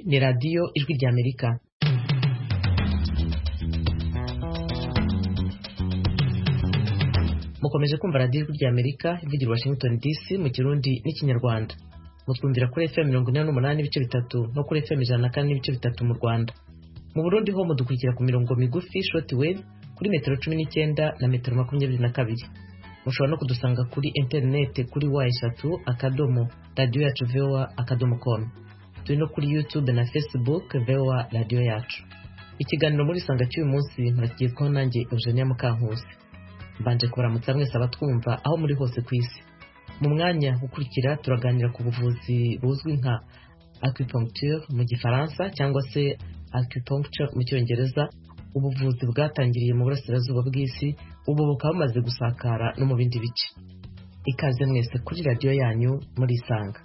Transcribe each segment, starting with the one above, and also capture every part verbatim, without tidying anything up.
ni radiyo ijwi ry'Amerika. Mukomeje kumva radiyo ijwi ry'Amerika ivugira Washington D C mu Kirundi n'Ikinyarwanda. Mutwumvira kuri F M mirongo inani n'umunani n'ibice bitatu no kuri F M ijana na kane n'ibice bitatu mu Rwanda. Mu Burundi ho mudukurikira ku mirongo migufi short wave kuri metero cumi n'icyenda na metero makumyabiri na kabiri. Mushobora no kudusanga kuri internet kuri wa eshatu akadomo radio yacu V O A akadomo com. Turi no kuri YouTube na Facebook V O A radio yacu. Ikiganiro muri sanga cy'uyu munsi murakigezwaho nanjye Eugenia Mukankusi. Mbanje kubaramutsa mwese abatwumva aho muri hose ku isi. Mu mwanya ukurikira turaganira ku buvuzi buzwi nka acupuncture mu Gifaransa cyangwa se acupuncture mu Cyongereza. Ubuvuzi bwatangiriye mu burasirazuba bw'isi, ubu bukaba bumaze gusakara no mu bindi bice. Ikaze mwese kuri radio yanyu muri Isanga.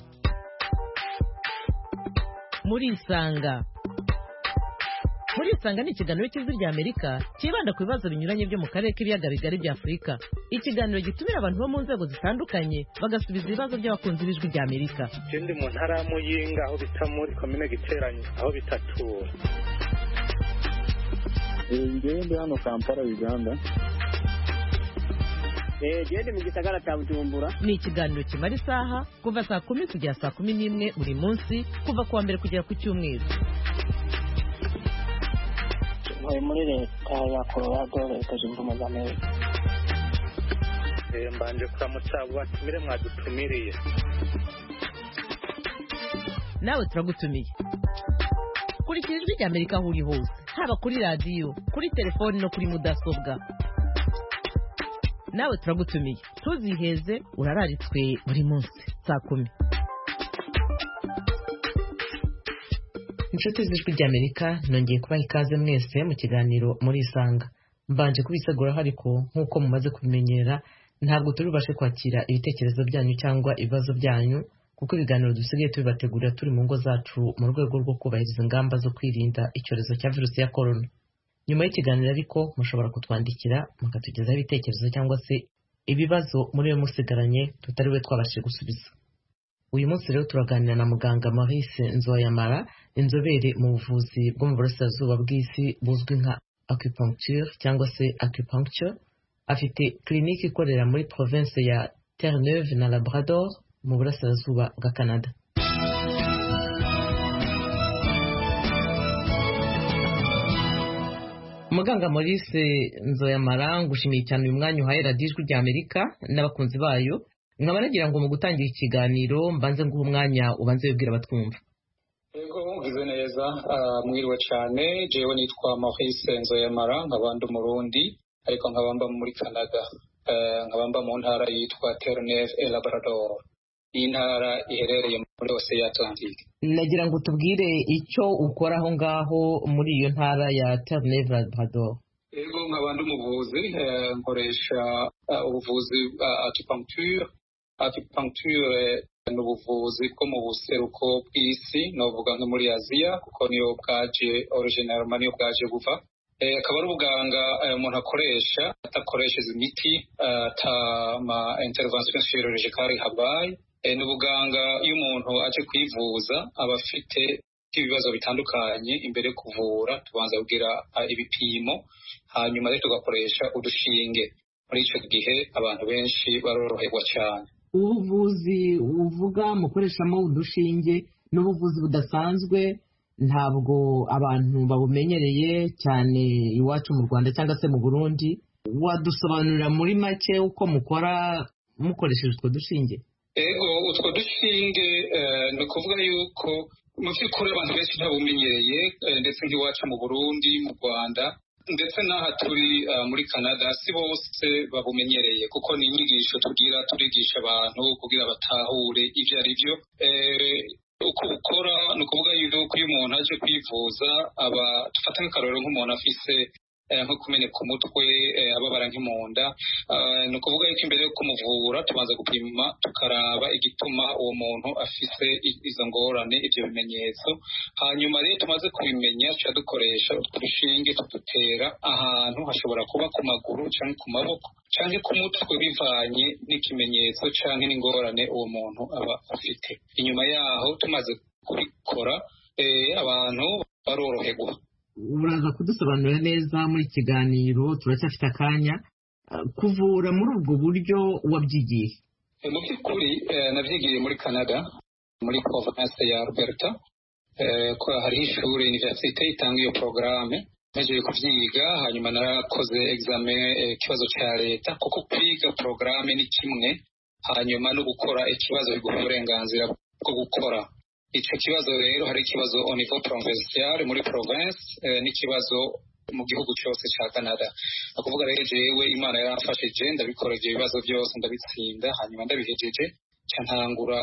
Muri Isanga. Muri Isanga ni ikiganiro cy'ijwi ry'Amerika kibanda ku bibazo binyuranye byo mu karere k'ibiyaga bigari bya Afurika. Ikiganiro gitumira abantu bo mu nzego zitandukanye bagasubiza ibibazo by'abakunzi b'ijwi ry'Amerika. Ndi mu ntara ya Muyinga aho bita muri komine Giteranyi aho bitatura. Ngende hano Kampala Uganda. Eh gende mu gisagara cya Bujumbura. Ni ikiganiro kimara isaha kuva saa kumi kugera saa kumi n'imwe buri munsi kuva kuwa mbere kugera ku cyumweru. Muri muri leta ya Colorado leta zunze ubumwe za Amerika. Eh mbanje kuramutsa abatumire mwadutumiriye. Nawe turagutumiye. Kuri ijwi ry'Amerika aho uri hose, haba kuri radio, kuri telefone no kuri mudasobwa. Nawe turagutumiye. Tuziheze urararitswe buri munsi saa kumi. Inshuti z'ijwi ry'Amerika nongeye kubaha ikaze mwese mu kiganiro muri Isanga. Mbanje kubisegura ariko nk'uko mumaze kubimenyera ntabwo turubashe kwakira ibitekerezo byanyu cyangwa ibibazo byanyu kuko ibiganiro dusigaye tubibategurira turi mu ngo zacu mu rwego rwo kubahiriza ingamba zo kwirinda icyorezo cya virusi ya corona. Nyuma y'ikiganiro ariko mushobora kutwandikira mukatugezaho ibitekerezo cyangwa se ibibazo muri we musigaranye tutari we twabashije gusubiza. Uyu munsi rero turaganira na muganga Maurice Nzoyamara, inzobere mu buvuzi bwo mu burasirazuba bw'isi buzwi nka acupuncture cyangwa se acupuncture. Afite clinique ikorera muri province ya Terre-Neuve na Labrador mu burasirazuba bwa Canada. Muganga Maurice Nzoyamara, ngushimiye cyane uyu mwanya uhaye radiyo ijwi ry'Amerika n'abakunzi bayo. Nkaba nagira ngo mu gutangira ikiganiro mbanze nguhe umwanya ubanze wibwira abatwumva. Yego ngize neza, mwiriwe cyane. Jewe nitwa Maurice Nzoyamara, nkaba ndi Umurundi ariko nkaba mba muri Canada. Nkaba mba mu ntara yitwa Terre-Neuve et Labrador. Iyi ntara iherereye muri Ocean Atlantique. Nagira ngo tubwire icyo ukora aho ngaho muri iyo ntara ya Terre-Neuve Labrador. Yego nkaba ndi umuvuzi, nkoresha ubuvuzi acupuncture. Acupuncture ni ubuvuzi bwo mu buseruko bw'isi, novuga nko muri Aziya kuko niyo bwaje originellement niyo bwaje guva. Akaba ari ubuganga umuntu akoresha atakoresheje imiti, ata ma intervention chirurgicale habaye. Ni ubuganga iyo umuntu aje kwivuza aba afite ibibazo bitandukanye. Imbere yo kuvura tubanza kugira ibipimo, hanyuma rero tugakoresha udushinge. Muri icyo gihe abantu benshi baroroherwa cyane. Ubuvuzi uvuga mukoreshamo udushinge n'ubuvuzi budasanzwe ntabwo abantu babumenyereye cyane iwacu mu Rwanda cyangwa se mu Burundi. Wadusobanurira muri make uko mukora mukoresheje utwo dushinge? Ego utwo dushinge ni ukuvuga yuko mu by'ukuri abantu benshi ntabumenyereye, ndetse nk'iwacu mu Burundi, mu Rwanda ndetse n'aha turi muri Canada si bose babumenyereye kuko ni inyigisho tugira turigisha abantu kugira batahure ibyo ari byo. Uko bukora ni ukuvuga yuko iyo umuntu aje kwivuza aba dufata nk'akarorero nk'umuntu afise nko kumeneka umutwe, ababara nk'imunda. Ni ukuvuga yuko imbere yo kumuvura tubanza gupima tukaraba igituma uwo muntu afise izo ngorane, ibyo bimenyetso. Hanyuma rero tumaze kubimenya tuca dukoresha utwo dushinge tudutera ahantu hashobora kuba ku maguru cyangwa ku maboko cyangwa ku mutwe bivanye n'ikimenyetso cyangwa n'ingorane uwo muntu aba afite. Inyuma yaho tumaze kubikora abantu baroroherwa. uraza kudusobanurira neza muri kiganiro turacyafite akanya. Kuvura muri ubwo buryo wabyigiye? Mu by'ukuri nabyigiye muri Canada muri province ya Alberta, ko hari ishuri universite itanga iyo porogaramu. Nagiye kuvyiga hanyuma narakoze examen ikibazo cya leta, kuko kwiga porogaramu ni kimwe hanyuma no gukora ikibazo biguha uburenganzira bwo gukora icyo kibazo. Rero hari ikibazo au niveau provincial muri province n'ikibazo mu gihugu cyose cya Canada. Akuvuga rero jewe Imana yaramfashije ndabikora ibyo bibazo byose ndabitsinda, hanyuma ndabihejeje cyantangura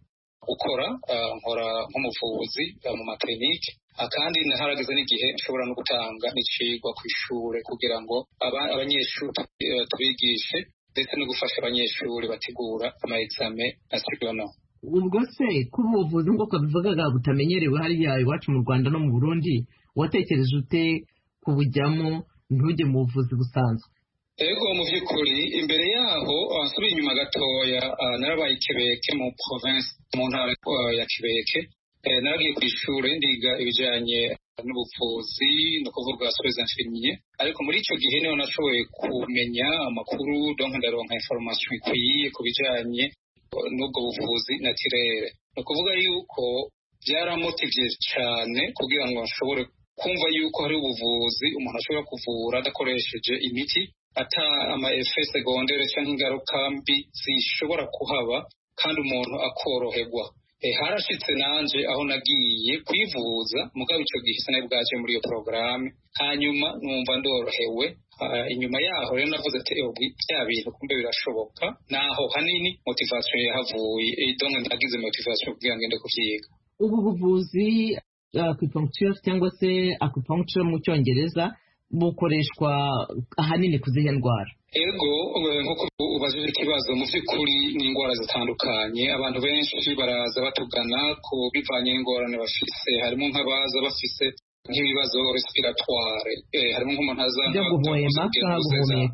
gukora nkora nk'umuvuzi mu maklinike, kandi naharageze n'igihe nshobora no gutanga n'icigwa ku ishure kugira ngo abanyeshuri tubigishe ndetse no gufasha abanyeshuri bategura ama examen nationaux. Ubwo se kuba ubuvuzi nk'uko bivugaga butamenyerewe hariya iwacu mu Rwanda no mu Burundi, watekereje ute kubujyamo ntujye mu buvuzi busanzwe? Ego mu by'ukuri imbere yaho nsubiye inyuma gatoya, narabaye Kibeke mu province mu ntara ya Kibeke. Naragiye ku ishuri ndiga ibijyanye n'ubuvuzi no kuvuga soins infirmiers, ariko muri icyo gihe niho nashoboye kumenya amakuru donc ndaronka information ikwiye ku bijyanye n'ubwo buvuzi naturel. Ni ukuvuga yuko byaramotivye cyane kugira ngo nshobore kumva yuko hari ubuvuzi umuntu ashobora kuvura adakoresheje imiti, ata ama effet secondaire cyangwa ingaruka mbi zishobora kuhaba kandi umuntu akoroherwa. E, harashitse nanje aho nagiye kwivuza mugabo icyo gihe sinaye bwaje muri iyo porogaramu, hanyuma numva ndorohewe. Inyuma yaho rero navuze ati bya bintu kumbe birashoboka, naho hanini motivation yahavuye. Donc ndagize motivation kugira ngo ngende kuvyiga. Ubu buvuzi acupuncture cyangwa se acupuncture mu Cyongereza bukoreshwa ahanini kuzihe ndwara? Ego nk'uko ubajije ikibazo, mu by'ukuri ni indwara zitandukanye. Abantu benshi baraza batugana ku bivanye n'ingorane bafise, harimo nk'abaza bafise nk'ibibazo respiratoire, harimo nk'umuntu aza guhema guhumeka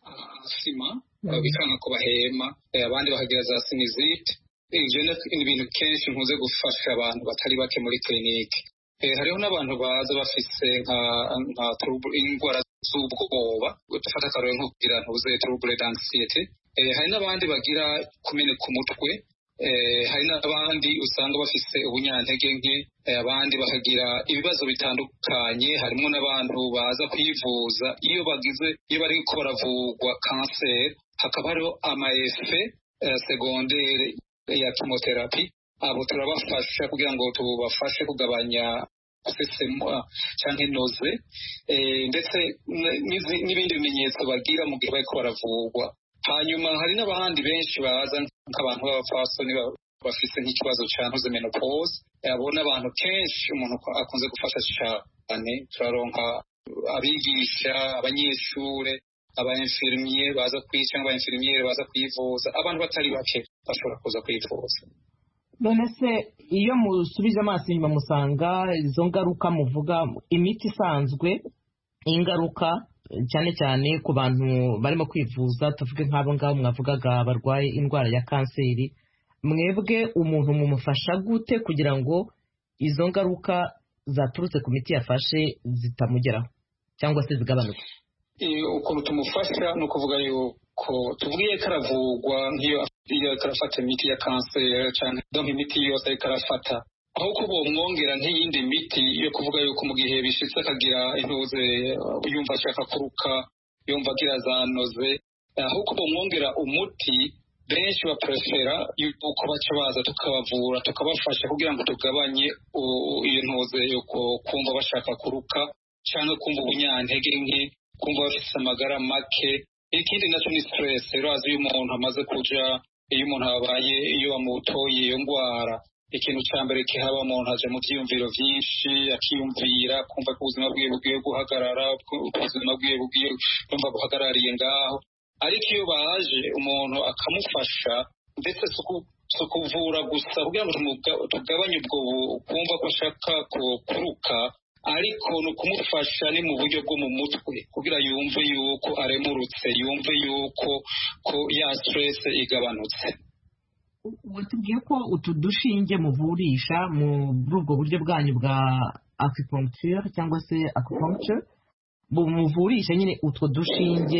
asima bikanga ko bahema, abandi bakagira za sinusite. Ibyo ni ibintu kenshi nkuze gufasha abantu batari bake muri clinique. Hariho n'abantu baza bafise nka indwara z'ubwoba, dufata akarore nko kugira ntuze trouble d'anxiety. Hari n'abandi bagira kumeneka umutwe, hari n'abandi usanga bafise ubunyantege nke, abandi bakagira ibibazo bitandukanye. Harimo n'abantu baza kwivuza iyo bagize iyo bari ko baravurwa cancer, hakaba hariho ama effet secondaire ya chemotherapy. Abo turabafasha kugira ngo tubafashe kugabanya sesemo cyangwa inoze, ndetse n'ibindi bimenyetso bagira mu gihe bariko baravurwa. Hanyuma hari n'abandi benshi baza nk'abantu b'abapfasoni bafise nk'ikibazo cya ntuze menopause. Abo n'abantu kenshi umuntu akunze gufasha cyane. Turaronka abigisha, abanyeshure, aba-infirmier baza kwica, aba-infirmier baza kwivuza. Abantu batari bake bashobora kuza kwivuza. None se iyo musubije amaso inyuma musanga izo ngaruka muvuga, imiti isanzwe ingaruka cyane cyane ku bantu barimo kwivuza, tuvuge nk'abo ngabo mwavugaga barwaye indwara ya kanseri, mwebwe umuntu mumufasha gute kugira ngo izo ngaruka zaturutse ku miti yafashe zitamugeraho cyangwa se zigabanuke? Ukuntu tumufasha ni ukuvuga yuko tuvugiye karavugwa nk'iyo iyo karafata imiti ya kanseri cyane, donc imiti yose ariko arafata, aho ko bomwongera nk'iyindi miti yo kuvuga yuko mu gihe bishitse akagira intuze yumva ashaka kuruka, yumva agira zanoze, aho ko bomwongera umuti benshi baprefera yuko baca baza tukabavura tukabafasha kugira ngo tugabanye iyo ntuze yo kumva bashaka kuruka cyangwa kumva ubunyantege nke, kumva bafite amagara make. Ikindi nacyo ni stress. Urazi iyo umuntu amaze kuja, iyo umuntu abaye iyo bamutoye iyo ndwara, ikintu cya mbere kihaba umuntu aje mu byiyumviro byinshi, akiyumvira kumva ko ubuzima bwiwe bugiye guhagarara, ubuzima bwiwe bugiye kumva buhagarariye ngaho. Ariko iyo baje umuntu akamufasha, ndetse si kuvura gusa kugira ngo tugabanye ubwo kumva ko ashaka kuruka, ariko ni ukumufasha ni mu buryo bwo mu mutwe kugira yumve yuko aremurutse, yumve yuko ko ya stress igabanutse. watubwiye ko utu dushinge muvurisha muri ubwo buryo bwanyu bwa acupuncture cyangwa se acupuncture muvurisha nyine utwo dushinge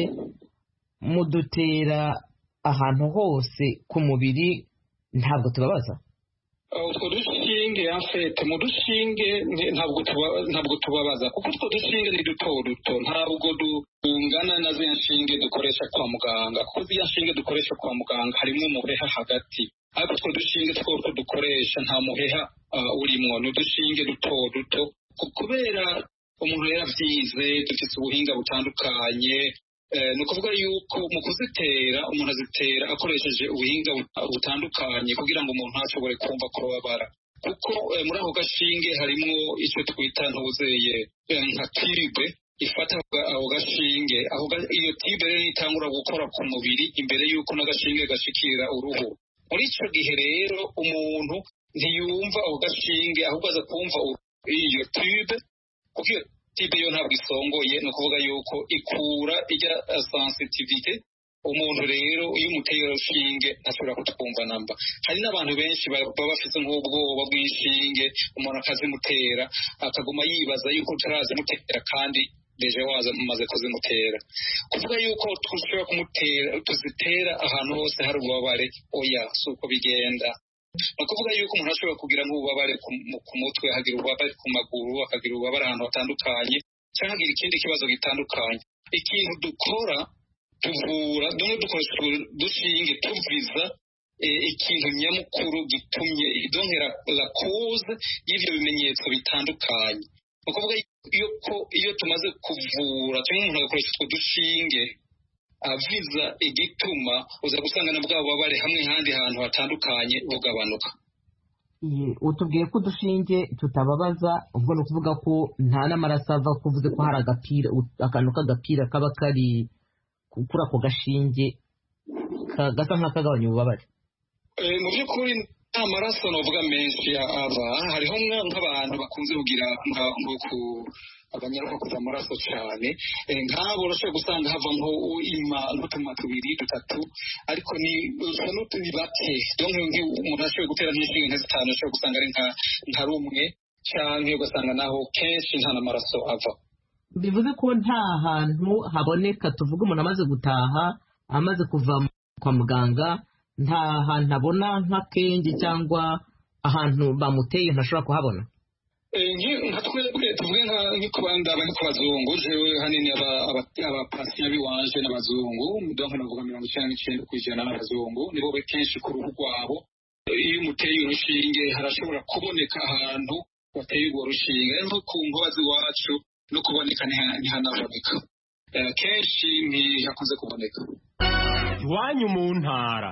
mudutera ahantu hose ku mubiri ntabwo tubabaza? utwo dushinge afete mu dushinge ntabwo ntabwo tubabaza kuko utwo dushinge ni duto duto ntabwo dungana na ziriya nshinge dukoresha kwa muganga kuko ziriya nshinge dukoresha kwa muganga harimo umuheha hagati ariko utwo dushinge two dukoresha nta muheha urimo ni udushinge duto duto kubera umuntu yaravyize dufite ubuhinga butandukanye ni ukuvuga yuko mu kuzitera umuntu azitera akoresheje ubuhinga butandukanye kugira ngo umuntu ashobore kumva kubabara kuko muri ako gashinge harimo icyo twita ntuzeye nka tibe ifata ako gashinge iyo tibe rero itangura gukora ku mubiri imbere y'uko n'agashinge gashikira uruhu. Muri icyo gihe rero umuntu ntiyumva ako gashinge ahubwo aza kumva iyo tibe kuko iyo tibe yo ntabwo isongoye ni ukuvuga yuko ikura ijya sensitivite umuntu rero iyo umuteye urushinge ntashobora kutwumva namba. Hari n'abantu benshi baba bafite nk'ubwoba bw'inshinge umuntu akazimutera akaguma yibaza yuko utarazimutera kandi deje waza mumaze kuzimutera kuvuga yuko dushobora kumutera tuzitera ahantu hose hari ububabare oya si uko bigenda. ni ukuvuga yuko umuntu ashobora kugira nk'ububabare ku mutwe akagira ububabare ku maguru akagira ububabare ahantu hatandukanye cyangwa agira ikindi kibazo gitandukanye. Ikintu dukora tuvura dumwe dukoresha dushinge tuviza ikintu nyamukuru gitumye idonkera la cause y'ivyo bimenyetso bitandukanye. ni ukuvuga yuko iyo tumaze kuvura cyangwa umuntu agakoresha utwo dushinge aviza igituma uza gusanga na bwa bubabare hamwe handi hantu hatandukanye bugabanuka. utubwiye ko udushinge tutababaza ubwo ni ukuvuga ko nta n'amaraso ava kuvuze ko hari agapira akantu k'agapira kaba kari kuri ako gashinge gasa nk'akagabanya ububabare. mu by'ukuri nta maraso navuga menshi ava hariho nk'abantu bakunze kugira nko ku abanyaruka kuva amaraso cyane nk'abo urashobora gusanga havamo ima n'utuma tubiri dutatu ariko ni n'utundi bake donke umuntu ashoboye gutera nk'inshinge nka zitanu ashobora gusanga ari nka rumwe cyangwa ugasanga naho kenshi nta n'amaraso ava. bivuze ko nta hantu haboneka tuvuga umuntu amaze gutaha amaze kuva kwa muganga nta hantu abona nk'akenge cyangwa ahantu bamuteye ntashobora kuhabona. nka twebwe tuvuge nk'ikubanda abari ku bazungu jewe hanini abapasiya biwanje n'abazungu donc navuga mirongo icyenda n'icyenda ku ijana n'abazungu nibo kenshi ku ruhu rwabo iyo umuteye urushinge harashobora kuboneka ahantu wateye urwo rushinge nko ku nkobazi iwacu no kuboneka ntihanaboneka kenshi ntihakunze kuboneka. iwanyu mu ntara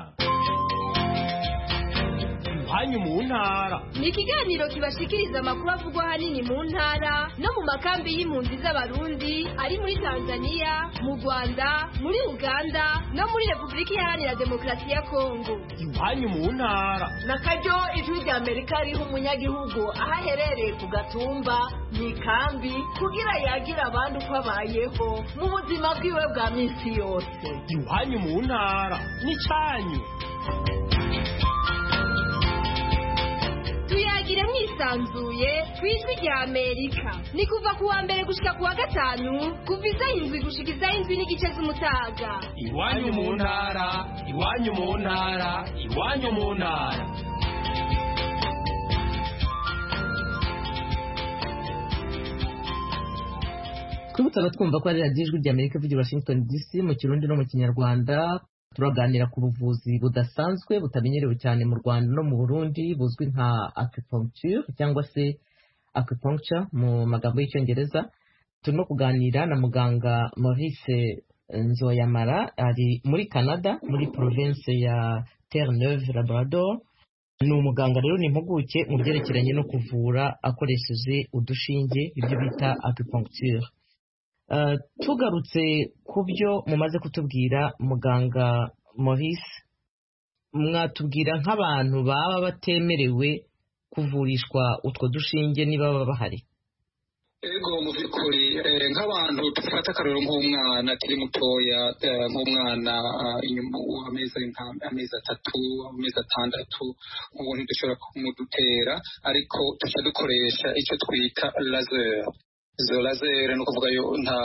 iwanyu mu ntara ni ikiganiro kibashikiriza amakuru avugwa ahanini mu ntara no mu makambi y'impunzi z'abarundi ari muri Tanzania mu Rwanda muri Uganda no muri Repubulika Iharanira Demokarasi ya Kongo. iwanyu mu ntara na karyo ijwi rya Amerika riha umunyagihugu aho aherereye ku gatumba mu ikambi kugira yagira abandi uko abayeho mu buzima bwiwe bwa minsi yose. iwanyu mu ntara n'icyanyu. tuyagire mwisanzuye ku ijwi rya Amerika ni kuva ku wa mbere gushika ku wa gatanu kuva isaha indwi gushika isaha indwi n'igice z'umutaga. iwanyu mu ntara iwanyu mu ntara iwanyu mu ntara. twibutsa twumva ko ari radiyo ijwi rya Amerika ivugira Washington D C mu kirundi no mu kinyarwanda. turaganira ku buvuzi budasanzwe butamenyerewe cyane mu Rwanda no mu Burundi buzwi nka acupuncture cyangwa se acupuncture mu magambo y'icyongereza. turimo kuganira na muganga Maurice Nzoyamara ari muri Canada muri province ya Terre-Neuve Labrador. ni umuganga rero ni impuguke mu byerekeranye no kuvura akoresheje udushinge ibyo bita acupuncture. Uh, tugarutse ku byo mumaze kutubwira muganga Maurice, mwatubwira nk'abantu baba batemerewe kuvurishwa utwo dushinge niba baba bahari? ego mu by'ukuri nk'abantu dufata akarero nk'umwana akiri mutoya nk'umwana amezi atatu amezi atandatu ubu ntidushobora kumudutera ariko duca dukoresha icyo twita laser izo laser ni ukuvuga yo nta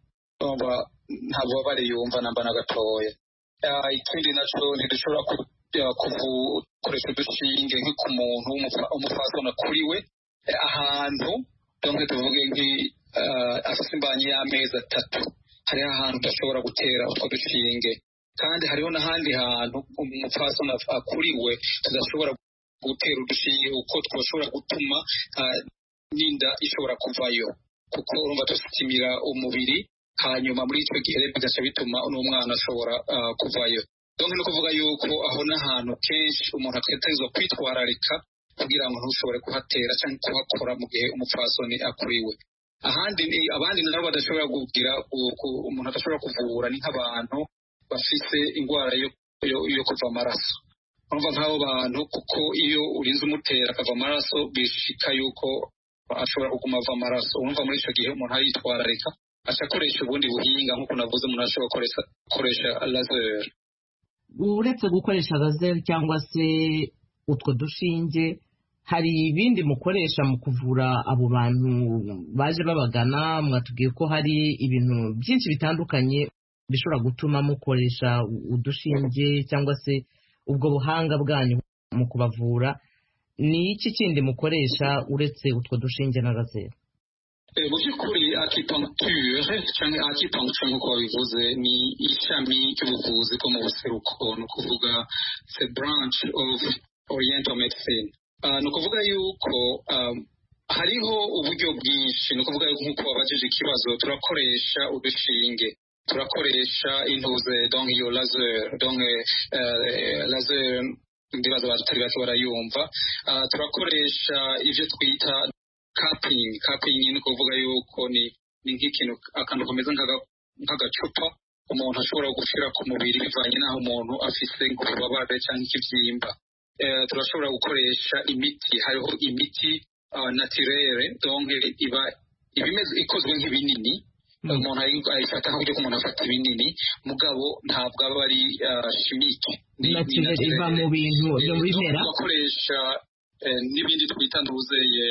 nta bubabare yumva namba na gatoya ikindi nacyo ntidushobora gukoresha udushinge nko ku muntu umufasona kuri we ahantu donke tuvuge nki afite imbanyi y'amezi atatu hariho ahantu udashobora gutera utwo dushinge kandi hariho n'ahandi hantu umupfasoni akuriwe tudashobora gutera udushinge uko twashobora gutuma n'inda ishobora kuvayo kuko urumva dusitimira umubiri hanyuma muri icyo gihe bigaca bituma n'umwana ashobora kuvayo donke no kuvuga yuko aho n'ahantu kenshi umuntu ategerezwa kwitwararika kugira ngo ntushobore kuhatera cyangwa kuhakora mu gihe umupfasoni akuriwe ahandi abandi nabo badashobora kugira umuntu adashobora kuvura ni nk'abantu bafite indwara yo kuva amaraso urumva nk'abo bantu kuko iyo urinze umutera akava amaraso bishika yuko ashobora kuguma ava amaraso urumva muri icyo gihe umuntu aritwararika akoresha ubundi buhinga nk'uko navuze umuntu ashobora gukoresha laser uretse gukoresha laser cyangwa se utwo dushinge hari ibindi mukoresha mu kuvura abo bantu baje babagana mwatubwiye ko hari ibintu byinshi bitandukanye bishobora gutuma mukoresha udushinge cyangwa se ubwo buhanga bwanyu mu kubavura ni iki kindi mukoresha uretse utwo dushinge na laser mu by'ukuri acupuncture cyangwa acupuncture nk'uko babivuze ni ishami ry'ubuvuzi bwo mu buseruko ni ukuvuga c'est branch of oriental medicine ni ukuvuga yuko hariho uburyo bwinshi ni ukuvuga yuko nk'uko wabajije ikibazo turakoresha udushinge turakoresha intuze donc iyo laser donc laser ndibaza batari bake barayumva turakoresha ibyo twita cupping cupping ni ukuvuga yuko ni ni nk'ikintu akantu kameze nk'agacupa umuntu ashobora gushyira ku mubiri bivanye n'aho umuntu afite nk'ububabare cyangwa ikibyimba turashobora gukoresha imiti hariho imiti naturere donc iba ibimeze ikozwe nk'ibinini umuntu ayifata nk'uburyo ko umuntu afata ibinini mugabo ntabwo aba ari chimique naturere iva mu bintu byo mu bimera bakoresha n'ibindi twita ntuzeye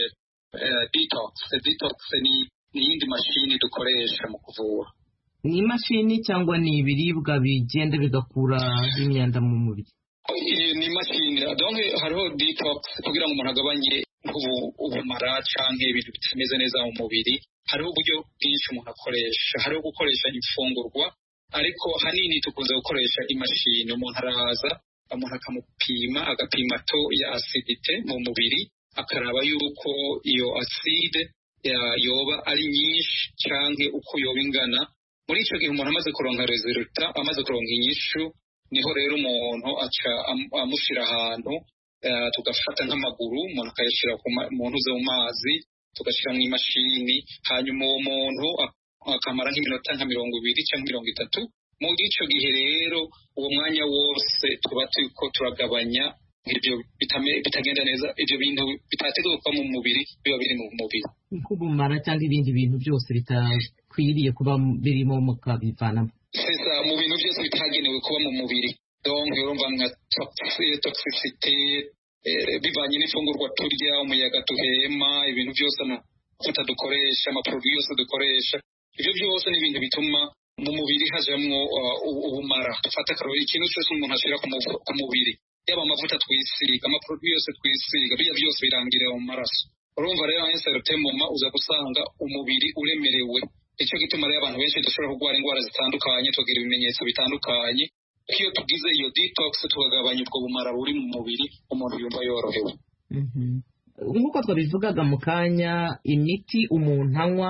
detox detox ni iyindi mashini dukoresha mu kuvura ni imashini cyangwa ni ibiribwa bigenda bigakura imyanda mu mubiri ni imashini donc hariho detox kugira ngo umuntu agabanye ubumara cyangwa ibintu bitameze neza mu mubiri hariho uburyo bwinshi umuntu akoresha hariho gukoresha imfungurwa ariko hanini tukunze gukoresha imashini umuntu araza umuntu akamupima agapima to ya acidite mu mubiri akaraba yuko iyo acide yoba ari nyinshi cyangwa uko yoba ingana muri icyo gihe umuntu amaze kuronka resulta amaze kuronka inyishu niho rero umuntu aca amushyira ahantu tugafata nk'amaguru umuntu akayashyira mu ntuze mu mazi tugashyira mu imashini hanyuma uwo muntu akamara nk'iminota nka mirongo ibiri cyangwa mirongo itatu muri icyo gihe rero uwo mwanya wose tuba turiko turagabanya ibyo bitagenda neza ibyo bintu bitateguka mu mubiri biba biri mu mubiri nk'ubumara cyangwa ibindi bintu byose bitakwiriye kuba birimo mukabivanamo sesa mu bintu byose bitagenewe kuba mu mubiri donc urumva nka toxicité bivanye n'ifungurwa turya umuyaga duhema ibintu byose amavuta dukoresha amaproduit yose dukoresha ibyo byose ni ibintu bituma mu mubiri hajamwo ubumara dufata akarori ikintu cyose umuntu ashyira ku mubiri yaba amavuta twisiga amaproduit yose twisiga bijya byose birangirira mu maraso urumva rero en certain moment uza gusanga umubiri uremerewe icyo gituma rero abantu benshi dushobora kurwara indwara zitandukanye tugira ibimenyetso bitandukanye iyo tugize iyo detox tukagabanya ubwo bumara buri mu mubiri umuntu yumva yorohewe nk'uko twabivugaga mu kanya imiti umuntu anywa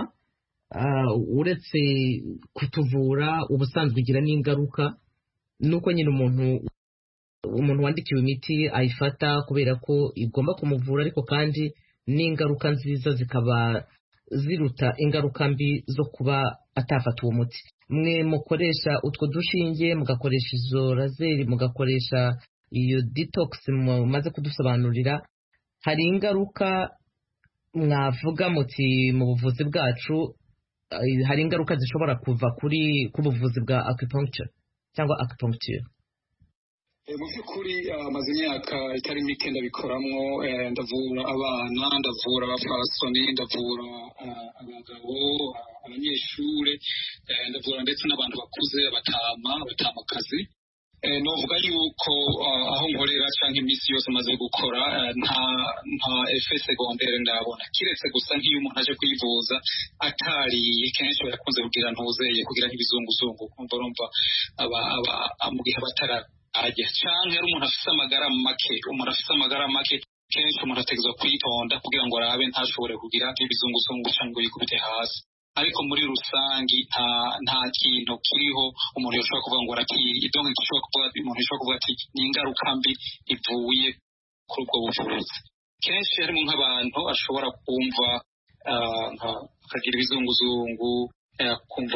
uretse kutuvura ubusanzwe igira n'ingaruka nuko nyine umuntu umuntu wandikiwe imiti ayifata kubera ko igomba kumuvura ariko kandi n'ingaruka nziza zikaba ziruta ingaruka mbi zo kuba atafata uwo muti mwe mukoresha utwo dushinge mugakoresha izo lazeri mugakoresha iyo detox mumaze kudusobanurira hari ingaruka mwavuga muti mu buvuzi bwacu hari ingaruka zishobora kuva kuri ku buvuzi bwa acupuncture cyangwa acupuncture? mu by'ukuri amaze imyaka itari mike ndabikoramwo, ndavura abana, ndavura abafasoni, ndavura abagabo, abanyeshure, ndavura ndetse n'abantu bakuze, abatama abatamakazi. novuga yuko aho nkorera cyangwa iminsi yose maze gukora nta nta efe segondere ndabona, kiretse gusa nk'iyo umuntu aje kwivuza atariye kenshi barakunze kugira ntuzeye kugira nk'ibizunguzungu kumva urumva mu gihe batara ajya cyangwa ari umuntu afite amagara make umuntu afite amagara make kenshi umuntu ategerezwa kwitonda kugira ngo arabe ntashobore kugira ibizunguzungu cyangwa yikubite hasi. ariko muri rusangi nta nta kintu kiriho umuntu yoshobora kuvuga ngo arakiye idonke gishobora kuvuga umuntu yoshobora kuvuga ati ni ingaruka mbi ivuye kuri ubwo buvuzi. kenshi harimo nk'abantu ashobora kumva akagira ibizunguzungu, kumva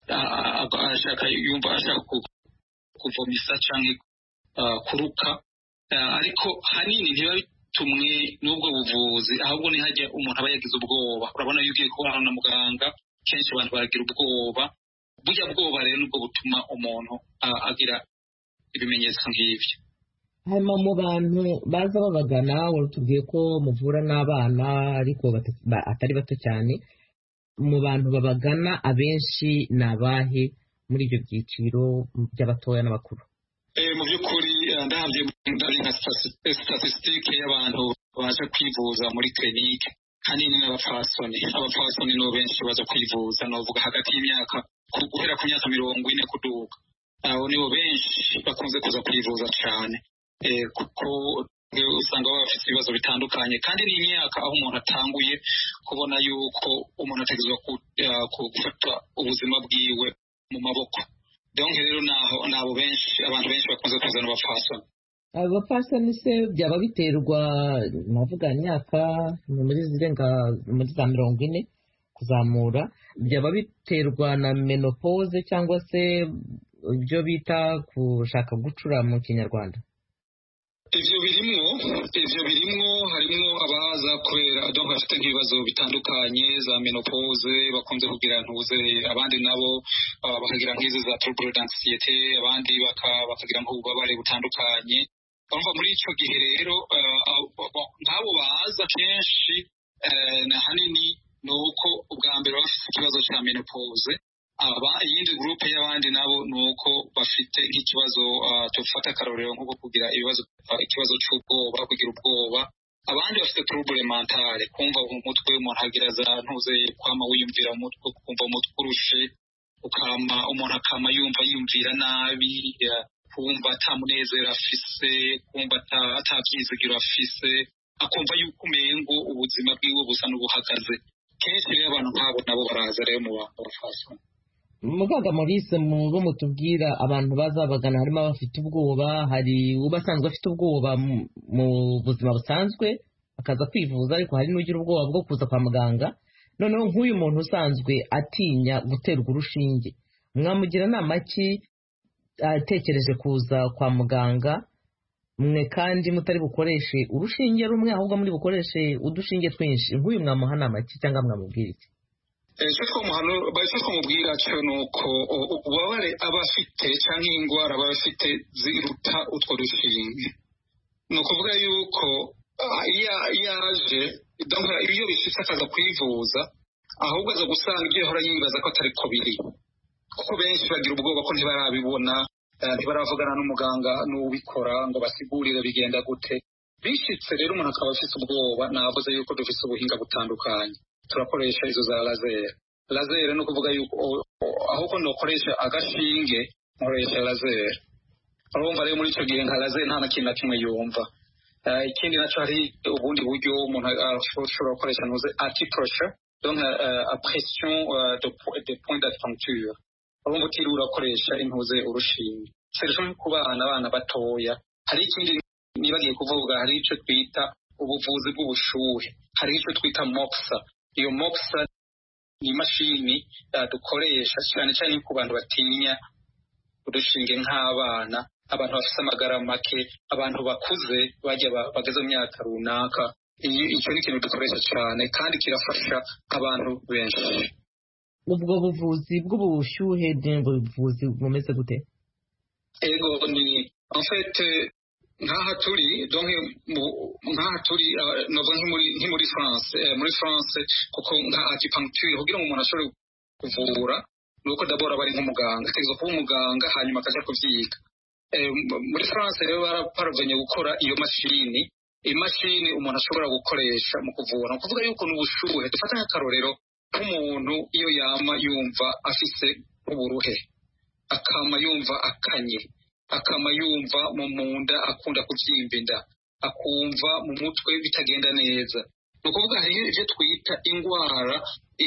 ashaka yumva ashaka kuvomisa cyangwa kuruka, ariko hanini ntiba bitumwe n'ubwo buvuzi, ahubwo ni hajya umuntu aba yagize ubwoba. urabona iyo ugiye kubana na muganga kenshi abantu baragira ubwoba, burya bwoba rero nubwo butuma umuntu agira ibimenyetso nk'ibyo. hanyuma mu bantu baza babagana watubwiye ko muvura n'abana ariko atari bato cyane, mu bantu babagana abenshi ni abahe muri ibyo byiciro by'abatoya n'abakuru? mu by'ukuri ndahabye ndari nka statisitike y'abantu baje kwivuza muri clinique hanini n'abapfasoni. abapfasoni nibo benshi baza kwivuza, novuga hagati y'imyaka guhera ku myaka mirongo ine kuduga, abo nibo benshi bakunze kuza kwivuza cyane kuko usanga baba bafite ibibazo bitandukanye, kandi ni imyaka aho umuntu atanguye kubona yuko umuntu ategerezwa gufata ubuzima bwiwe mu maboko. donc rero naho nabo benshi abantu benshi bakunze kuzana abapfasoni. abapfasoni se byaba biterwa navuga imyaka muri zirenga muri za mirongo ine kuzamura, byaba biterwa na menopause cyangwa se ibyo bita gushaka gucura mu kinyarwanda? ivyo birimwo ivyo birimwo harimo abaza kubera donc bafite nk'ibibazo bitandukanye za menopause bakunze kugira ntuze, abandi nabo bakagira nk'izi za trouble d'anxiété, abandi bakagira nk'ububabare butandukanye. urumva muri ico gihe rero nk'abo baza kenshi na hanini ni uko ubwa mbere bafite ikibazo cya menopause, aba iyindi groupe y'abandi nabo ni uko bafite nk'ikibazo tufata akarorero nko kugira ibibazo ikibazo cy'ubwoba, kugira ubwoba. abandi bafite trouble mentale, kumva mu mutwe umuntu agira za ntuze kwama wiyumvira mu mutwe, kumva umutwe urushe, ukama umuntu akama yumva yumvira nabi, kumva atamunezero afise, kumva atabyizigiro afise, akumva yuko umengo ubuzima bwiwe busa n'ubuhagaze. kenshi rero abantu nk'abo nabo baraza rero mu bantu bafasha. muganga Maurice, mu bo mutubwira abantu bazabagana harimo abafite ubwoba, hari ubasanzwe afite ubwoba mu buzima busanzwe akaza kwivuza, ariko hari n'ugira ubwoba bwo kuza kwa muganga. noneho nk'uyu muntu usanzwe atinya guterwa urushinge, mwamugira nama ki atekereje kuza kwa muganga mwe kandi mutari bukoreshe urushinge rumwe ahubwo muri bukoreshe udushinge twinshi? nk'uyu mwamuha nama ki cyangwa mwamubwira iki? icyo twamubwira cyo ni uko ububabare aba afite cyangwa indwara aba afite ziruta utwo dushinge. ni ukuvuga yuko iyo yaje iyo bishyitse akaza kwivuza, ahubwo aza gusanga ibyo yahora yibaza ko atari ko biri, kuko benshi bagira ubwoba ko ntibarabibona, ntibaravugana n'umuganga n'ubikora ngo basigurire bigenda gute. bishyitse rero umuntu akaba afite ubwoba, navuze yuko dufite ubuhinga butandukanye. turakoresha izo za laser. laser ni ukuvuga yuko ahubwo nokoresha agashinge nkoresha laser. urumva rero muri icyo gihe nka laser nta na kintu na kimwe yumva. ikindi nacyo hari ubundi buryo umuntu ashobora gukoresha ntuze anti-pressure, donc a pression de point d'acupuncture. urumva utiriwe urakoresha intuze urushinge. serivisi ku bana abana batoya. hari ikindi nibagiye kuvuga, hari icyo twita ubuvuzi bw'ubushuhe, hari icyo twita moxa. iyo moxa ni imashini dukoresha cyane cyane ku bantu batinya udushinge nk'abana, abantu bafite amagara make, abantu bakuze bajya bageze mu myaka runaka, icyo ni ikintu dukoresha cyane kandi kirafasha abantu benshi. ubwo buvuzi bw'ubushyuhe ni ubuvuzi bumeze gute? ego ni en fait nk'aha turi donc nk'aha turi nubwo nki muri France muri France kuko nka acupuncture kugira ngo umuntu ashobore kuvura nuko d'abord aba ari nk'umuganga ategerezwa kuba umuganga hanyuma akaja kuvyiga. muri France rero baraparovanye gukora iyo mashini imashini umuntu ashobora gukoresha mu kuvura. Ni ukuvuga yuko n'ubushuhe dufata nk'akarorero nk'umuntu iyo yama yumva afise uburuhe akama yumva akanye akama yumva mu munda akunda kuvyimba inda akumva mu mutwe bitagenda neza. Ni ukuvuga hari ivyo twita ingwara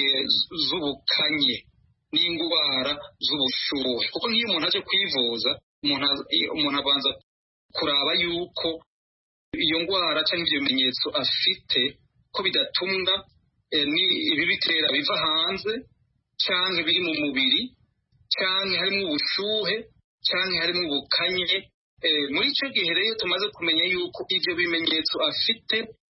z'ubukanye n'ingwara z'ubushuhe kuko nk'iyo umuntu aje kwivuza umuntu abanza kuraba yuko iyo ngwara cyangwa ibyo bimenyetso afite ko bidatumwa ni ibibitera biva hanze cyangwa biri mu mubiri cyangwa harimo ubushuhe cyangwa harimo ubukanye. muri icyo gihe rero tumaze kumenya yuko ibyo bimenyetso afite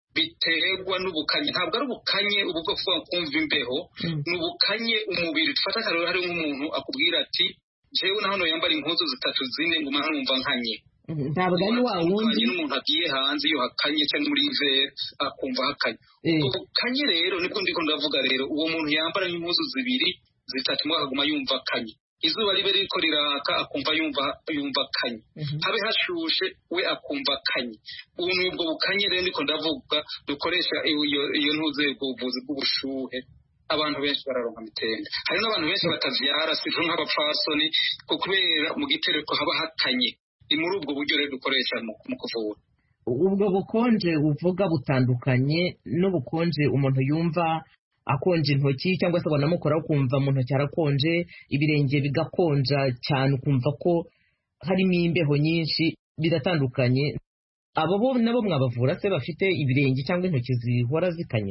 biterwa n'ubukanye, ntabwo ari ubukanye ubu bwo kuvuga kumva imbeho, ni ubukanye umubiri. Dufata akarero hari nk'umuntu akubwira ati jewe na hano yambara impuzu zitatu zine ngo umwana numva nkanye. Ntabwo ari wa wundi n'umuntu agiye hanze iyo hakanye cyangwa muri ivere akumva hakanye. Ubukanye rero nibwo ndiko ndavuga rero uwo muntu yambara impuzu zibiri zitatu mwe akaguma yumva akanye, izuba ribe ririko riraka akumva yumva yumva akanye, habe hashushe we akumva akanye. ubu nubwo bukanye rero ndiko ndavuga dukoresha iyo iyo ntuze ubuvuzi bw'ubushuhe. Abantu benshi bararonka mitende, hari n'abantu benshi batavyara sivyo nk'abapfasoni kubera mu gitereko haba hakanye. Ni muri ubwo buryo rero dukoresha mu kuvura. Ubwo bukonje uvuga butandukanye n'ubukonje umuntu yumva akonje intoki cyangwa se banamukora ukumva mu ntoki harakonje, ibirenge bigakonja cyane ukumva ko harimo imbeho nyinshi, biratandukanye. Abo bo nabo mwabavura se bafite ibirenge cyangwa intoki zihora zikanye?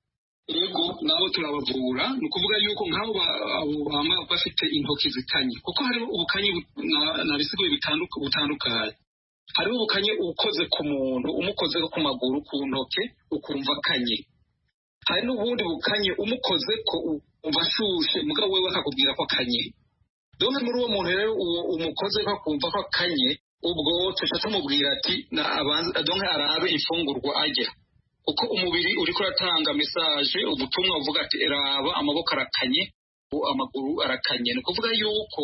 Yego nabo turabavura, ni ukuvuga yuko nk'abo bama bafite intoki zikanye, kuko hariho ubukanye nabisigaye butandukanye. Hariho ubukanye ukoze ku muntu umukoze ku maguru ku ntoke ukumva akanye, hari n'ubundi bukanye umukoze ko umva ashushe mugabo wewe akakubwira ko akanye. Dore muri uwo muntu rero uwo umukoze ko akumva ko akanye, ubwo tuca tumubwira ati donke arabe ifungurwa ajya, uko umubiri uriko uratanga message ubutumwa uvuga ati raba amaboko arakanye amaguru arakanye. Ni ukuvuga yuko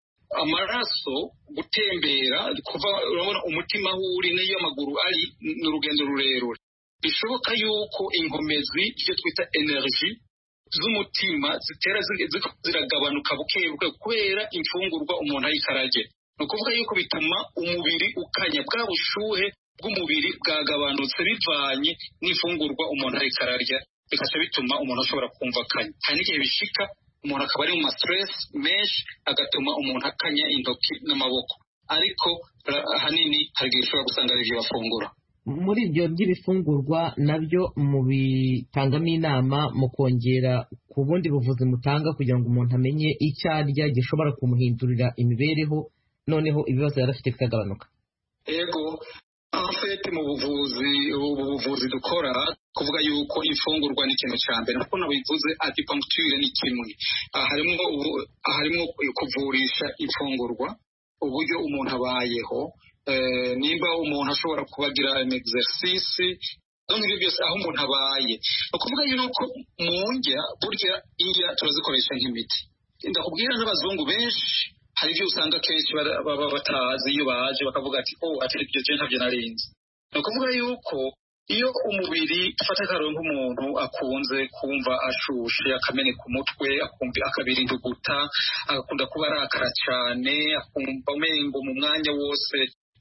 amaraso gutembera kuva urabona umutima aho uri n'iyo amaguru ari n'urugendo rurerure, bishoboka yuko inkomezi ivyo twita energy z'umutima zitera ziragabanuka bukebuke kubera imfungurwa umuntu ayikarage. Ni ukuvuga yuko bituma umubiri ukanya, bwa bushuhe bw'umubiri bwagabanutse bivanye n'imfungurwa umuntu ayikararya, bikaca bituma umuntu ashobora kumva akanya. Hari n'igihe bishika umuntu akaba ari mu ma stress menshi agatuma umuntu akanya intoki n'amaboko, ariko ahanini hari igihe ushobora gusanga ari ibyo bafungura. Muri ibyo by'ibifungurwa nabyo mubitangamo inama mu kongera ku bundi buvuzi mutanga kugira ngo umuntu amenye icyo arya gishobora kumuhindurira imibereho, noneho ibibazo yari afite bikagabanuka? Ego afite mu buvuzi ubu buvuzi dukora kuvuga yuko ifungurwa ni ikintu cya mbere, kuko nabivuze acupuncture ni kimwe, harimo harimo kuvurisha ifungurwa uburyo umuntu abayeho, nimba umuntu ashobora kubagira exercice donc ibyo byose aho umuntu abaye. Ni ukuvuga yuko mu ndya burya indya turazikoresha nk'imiti. Ndakubwira n'abazungu benshi hari ibyo usanga kenshi baba batazi, iyo baje bakavuga ati oh ati ibyo je ntavyo narinzi. Ni ukuvuga yuko iyo umubiri ufata akarero nk'umuntu akunze kumva ashushe akameneka umutwe, akumva akabiri induguta, agakunda kuba arakara cyane, akumva umengo mu mwanya wose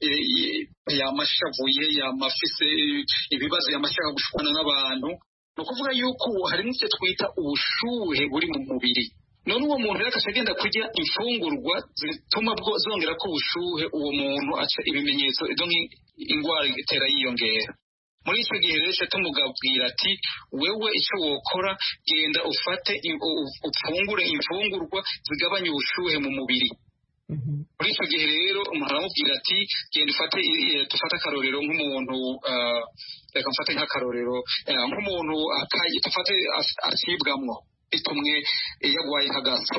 yamashavuye yamafise ibibazo yamashaka gushwana n'abantu, ni ukuvuga yuko harimo icyo twita ubushuhe buri mu mubiri. None uwo muntu rero akagenda kurya imfungurwa zituma bwo zongera ko ubushuhe, uwo muntu aca ibimenyetso ingwara itera yiyongera. Muri icyo gihe rero tumugabwira ati wewe icyo wokora genda ufate ufungure imfungurwa zigabanya ubushuhe mu mubiri. muri icyo gihe rero umuntu aramubwira ati genda ufate dufate akarorero nk'umuntu reka mfate nk'akarorero nk'umuntu dufate acibwamwo bitumwe yagwaye nka gastro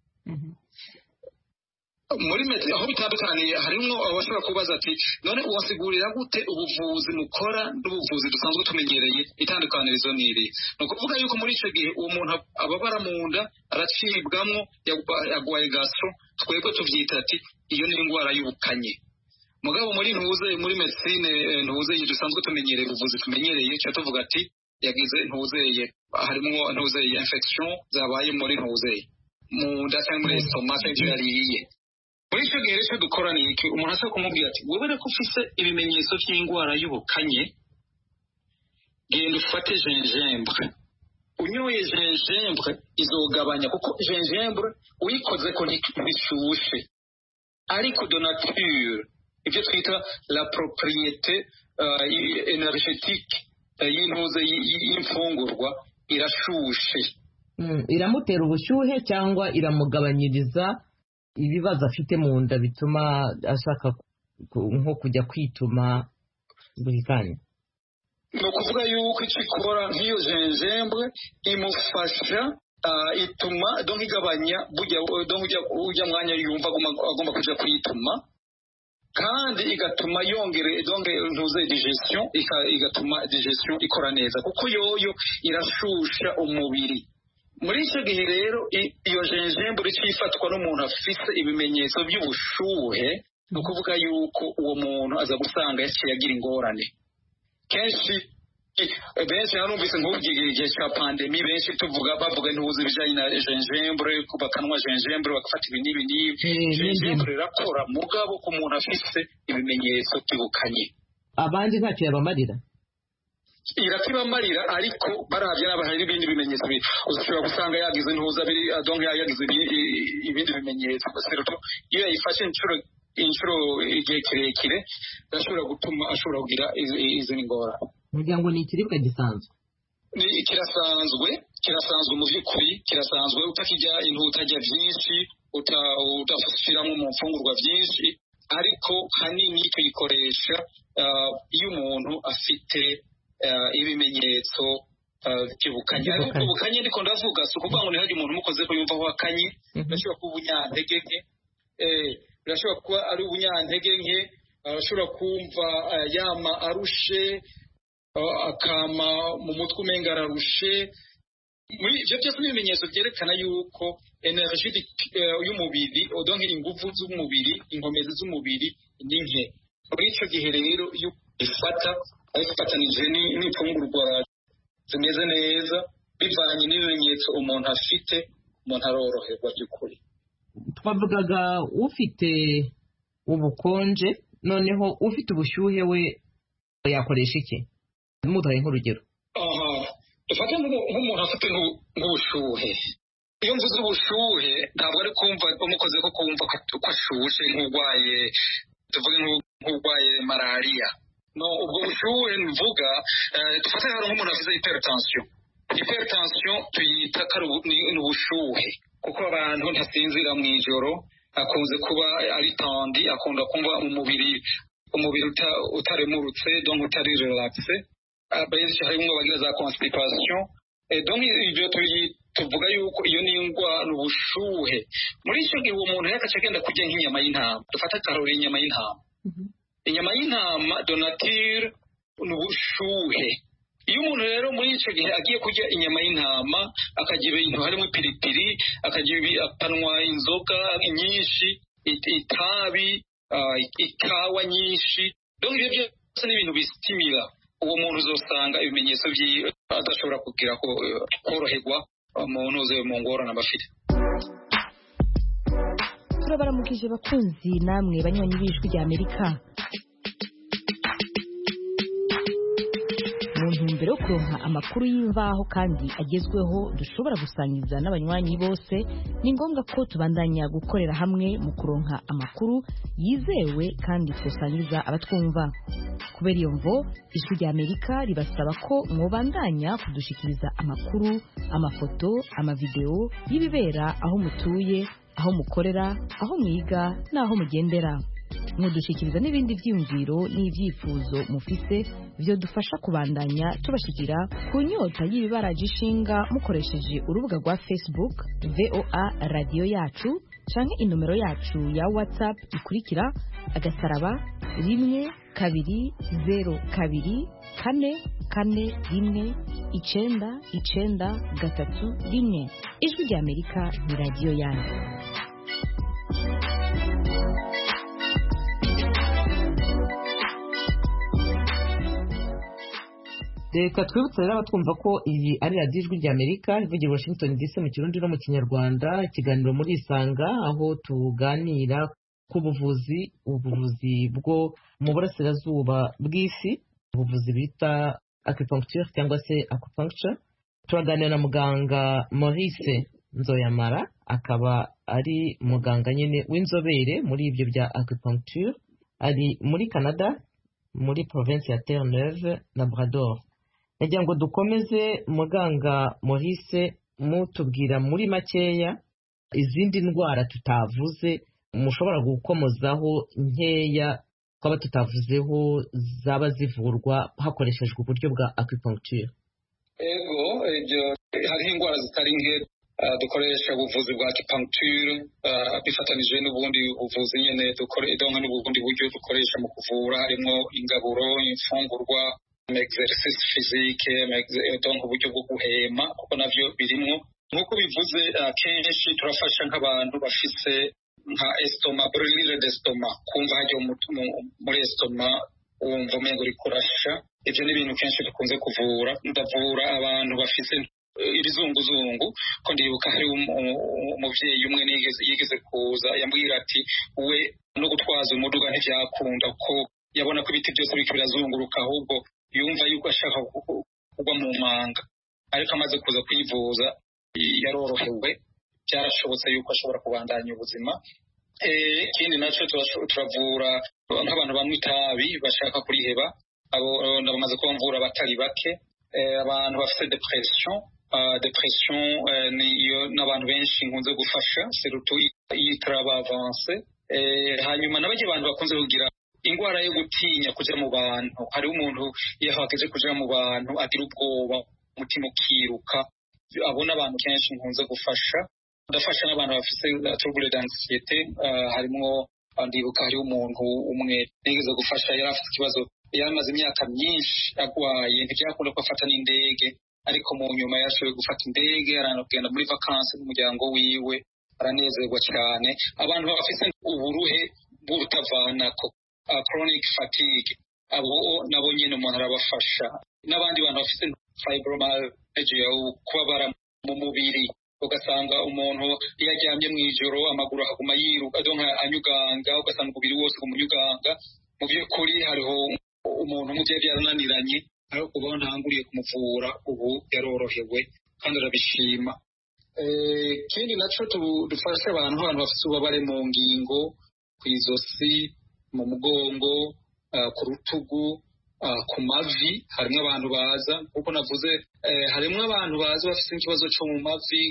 muri meti aho bitandukaniye harimo abashobora kubaza ati none uwasigurira gute ubuvuzi mukora n'ubuvuzi dusanzwe tumenyereye itandukanirizo n'iri ni ukuvuga yuko muri icyo gihe uwo muntu ababara mu nda aracibwamwo yagwaye gastro twebwe tubyita ati iyo ni indwara y'ubukanye mugabo muri ntuze muri medicine ntuze dusanzwe tumenyereye ubuvuzi tumenyereye cyo tuvuga ati yagize ntuzeye harimo ntuzeye infection zabaye muri ntuzeye mu nda cyangwa muri estomac yariye muri icyo gihe rero dukora ni iki umuntu ashobora kumubwira ati wowe reko ufise ibimenyetso by'indwara y'ubukanye genda ufate gingembre unyoye gingembre izogabanya kuko gingembre uyikoze ko ntibishushe ariko de nature ibyo twita la propriété uh, énergétique y'intuze y'imfungurwa irashushe mm, iramutera ubushyuhe cyangwa iramugabanyiriza ibibazo afite mu nda bituma ashaka nko kujya kwituma buri kanya ni ukuvuga yuko icyo ikora nk'iyo gingembre imufasha uh, ituma donc igabanya bujya donc ujya mwanya yumva agomba kuja kwituma kandi igatuma yongere donc ntuze digestion igatuma digestion ikora neza kuko yoyo irashusha umubiri muri icyo gihe rero iyo gingembre ifatwa n'umuntu afite ibimenyetso by'ubushuhe ni ukuvuga yuko uwo muntu aza gusanga yaciye agira ingorane kenshi benshi narumvise nk'ugiye cya pandemi benshi tuvuga bavuga ntuzi ibijyanye na gingembre bakanwa gingembre bagafata ibi n'ibi n'ibi gingembre irakora mugabo ku muntu afite ibimenyetso by'ubukanye abandi ntacyo yabamarira irakibamarira ariko baravye n'abahari n'ibindi bimenyetso ushobora gusanga yagize ntuza biri donc yagize ibindi bimenyetso basirto iyo yayifashe inshuro inshuro igihe kirekire ashobora gutuma ashobora kugira izi ngora mugira ngo ni ikiribwa gisanzwe ni kirasanzwe kirasanzwe mu by'ukuri kirasanzwe utakijya intu utajya byinshi utafashiramo mu mfungurwa byinshi ariko hanini tuyikoresha iyo umuntu afite ibimenyetso by'ubukanye ariko ubukanye ndiko ndavuga si ukuvuga ngo ntihagire umuntu umukoze ko yumva aho akanye birashobora kuba ubunyantege nke birashobora kuba ari ubunyantege nke arashobora kumva yama arushe akama mu mutwe umenga ararushe ibyo byose ni ibimenyetso byerekana yuko energy y'umubiri donc ingufu z'umubiri inkomezi z'umubiri ni nke muri icyo gihe rero iyo ifata ayifatanije n'imfungurwa zimeze neza bivanye n'ibimenyetso umuntu afite umuntu aroroherwa by'ukuri twavugaga ufite ubukonje noneho ufite ubushyuhe we yakoresha iki mudahe nk'urugero aha dufate nk'umuntu afite nk'ubushuhe iyo mvuze ubushuhe ntabwo ari kumva umukoze ko kumva ko ashushe nk'urwaye tuvuge nk'urwaye malariya no ubwo bushuhe mvuga dufate hari nk'umuntu afite hypertension hypertension tuyita ni ubushuhe kuko abantu ntasinzira mu ijoro akunze kuba ari tandi akunda kumva umubiri umubiri utaremurutse donc utari relaxe benshi harimo bagira za constipation donc ibyo tuvuga yuko iyo ni indwara ubushuhe muri icyo gihe uwo muntu yakaca agenda kurya nk'inyama y'intama dufata akarori inyama y'intama inyama y'intama de nature ni ubushuhe iyo umuntu rero muri icyo gihe agiye kurya inyama y'intama akagira ibintu harimo ipiripiri akagira akanwa inzoga nyinshi itabi ikawa nyinshi donc ibyo byose ni ibintu bisitimira uwo muntu uzosanga ibimenyetso by'iyo adashobora kugira koroherwa umuntu uze mu ngorane abafite turabaramukije bakunzi namwe banywanyi b'ijwi rya Amerika mu ntumbero yo kuronka amakuru y'imvaho kandi agezweho dushobora gusangiza n'abanywanyi bose ni ngombwa ko tubandanya gukorera hamwe mu kuronka amakuru yizewe kandi tusangiza abatwumva kubera iyo mvo ijwi rya Amerika ribasaba ko mwobandanya kudushikiriza amakuru amafoto amavideo y'ibibera aho mutuye aho mukorera aho mwiga n'aho mugendera. Mudushyikiriza n'ibindi byiyumviro n'ibyifuzo mufise byo dufasha kubandanya tubashikira ku nyota y'ibibaraje ishinga mukoresheje urubuga rwa Facebook V O A Radio Yacu canke inomero yacu ya WhatsApp ikurikira agasaraba rimwe kabiri zero kabiri kane kane rimwe icenda icenda gatatu rimwe. Ijwi rya Amerika ni radio yanyu. reka twibutse rero abatwumva ko iyi ari radiyo ijwi rya Amerika ivugira Washington D C mu kirundi no mu kinyarwanda, ikiganiro muri Isanga aho tuganira ku buvuzi ubuvuzi bwo mu burasirazuba bw'isi, ubuvuzi bita acupuncture cyangwa se acupuncture. Turaganira na muganga Maurice Nzoyamara, akaba ari muganga nyine w'inzobere muri ibyo bya acupuncture, ari muri Canada muri province ya Terre-Neuve Labrador. Nagira ngo dukomeze muganga Maurice mutubwira muri makeya izindi ndwara tutavuze mushobora gukomozaho nkeya twaba tutavuzeho zaba zivurwa hakoreshejwe uburyo bwa acupuncture. Ego ibyo hariho indwara zitari nke dukoresha ubuvuzi bwa acupuncture bifatanije n'ubundi buvuzi nyine dukoresha n'ubundi buryo dukoresha mu kuvura, harimo ingaburo, imfungurwa, exercice physique, donc uburyo bwo guhema kuko navyo birimo. Nk'uko bivuze kenshi turafasha nk'abantu bafise nka estoma, brûlure d'estoma, kumva hajya muri estoma wumva umengo uri kurasha. Ivyo ni ibintu kenshi dukunze kuvura. Ndavura abantu bafise ibizunguzungu ko ndibuka hari umuvyeyi umwe yigeze kuza yambwira ati we no gutwaza umuduga ntivyakunda ko yabona ko ibiti byose biriko birazunguruka, ahubwo yumva yuko ashaka kugwa mu manga, ariko amaze kuza kwivuza yarorohewe, byarashobotse yuko ashobora kubandanya ubuzima. Ikindi naco turavura nk'abantu banywa itabi bashaka kuriheba, abo ndabamaze kubamvura batari bake. Abantu bafite depression depression niyo n'abantu benshi nkunze gufasha, surtout yitraba avance. Hanyuma n'abandi bantu bakunze kugira ingwara yo gutinya kuja mu bantu, hari umuntu yahakeje kuja mu bantu agira ubwoba, umutima ukiruka, abona abantu kenshi nkunze gufasha. Ndafasha n'abantu bafite trouble d'anxiété, harimo ndibuka hari umuntu umwe nigeze gufasha yari afite ikibazo, yamaze imyaka myinshi agwaye, ntibyakunda ko afata n'indege, ariko mu nyuma yashoboye gufata indege aranagenda muri vacances n'umuryango wiwe, aranezerwa cyane. Abantu bafite uburuhe bw'ubutavanako, chronic fatigue, abo nabo nyine umuntu arabafasha. N'abandi bantu bafite fibromyalgia, kubabara mu mubiri, ugasanga umuntu iyo aryamye mu ijoro amaguru akaguma yiruka donc anyuganga, ugasanga umubiri wose umunyuganga. Mu by'ukuri hariho umuntu umuvyeyi yarananiranye, ariko kubaho ntanguriye kumuvura ubu yarorohewe kandi arabishima. Ikindi naco dufasha abantu abantu bafite ububabare mu ngingo, kw'izosi, mu mugongo, ku rutugu, ku mavi. Harimo abantu baza kuko navuze harimo abantu baza bafite ikibazo cyo mu mavi,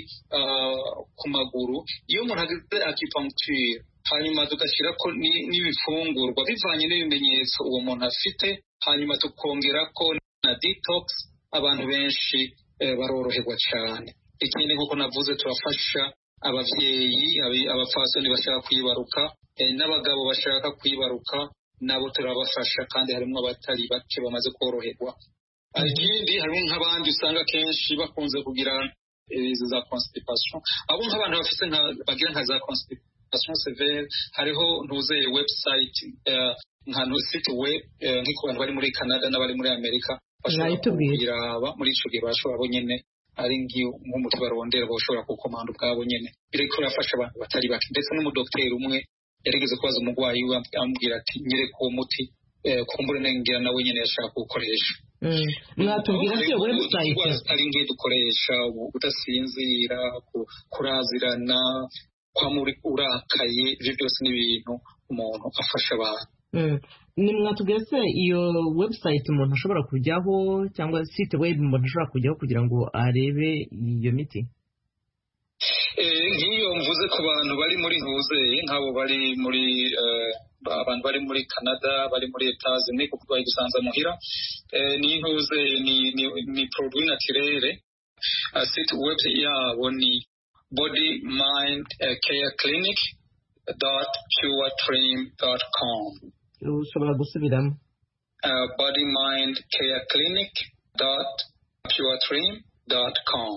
ku maguru. Iyo umuntu agize acupuncture hanyuma tugashyira ko n'ibifungurwa bivanye n'ibimenyetso uwo muntu afite, hanyuma tukongera ko na detox, abantu benshi baroroherwa cyane. Ikindi nk'uko navuze turafasha abavyeyi, abapfasoni bashaka kwibaruka, n'abagabo bashaka kwibaruka, nabo turabafasha kandi harimo abatari bake bamaze koroherwa. Ikindi harimo nk'abandi usanga kenshi bakunze kugira izi za constipation, abo nk'abantu bafite bagira nka za constipation severe, hariho ntuzeye website nka site web nk'iko abantu bari muri Canada n'abari muri Amerika bashobora kubiraba, muri ico gihe bashobora bonyene ari nk'umuti barondera bashobora kukomanda ubwabo nyene. Biriko birafasha abantu batari bake, ndetse n'umudokiteri umwe yarigeze kubaza umugwayi we amubwira ati nyereka uwo muti kumbure nengira nawe nyene yashaka kuwukoresha. Mwatubwira se website ari ngiye dukoresha udasinzira, kurazirana, kwamuri urakaye, ibyo byose ni ibintu umuntu afasha abantu. Ni mwatubwira se iyo website umuntu ashobora kujyaho cyangwa site web umuntu ashobora kujyaho kugira ngo arebe iyo miti? nk'iyo mvuze ku bantu bari muri ntuzeye nk'abo bari muri abantu bari muri Canada bari muri Etats-Unis kuko bari gusanza muhira ni ntuzeye ni produit naturel site web yabo ni body mind care clinic dot pure trim dot com. ushobora gusubiramo body mind care clinic dot pure trim dot com.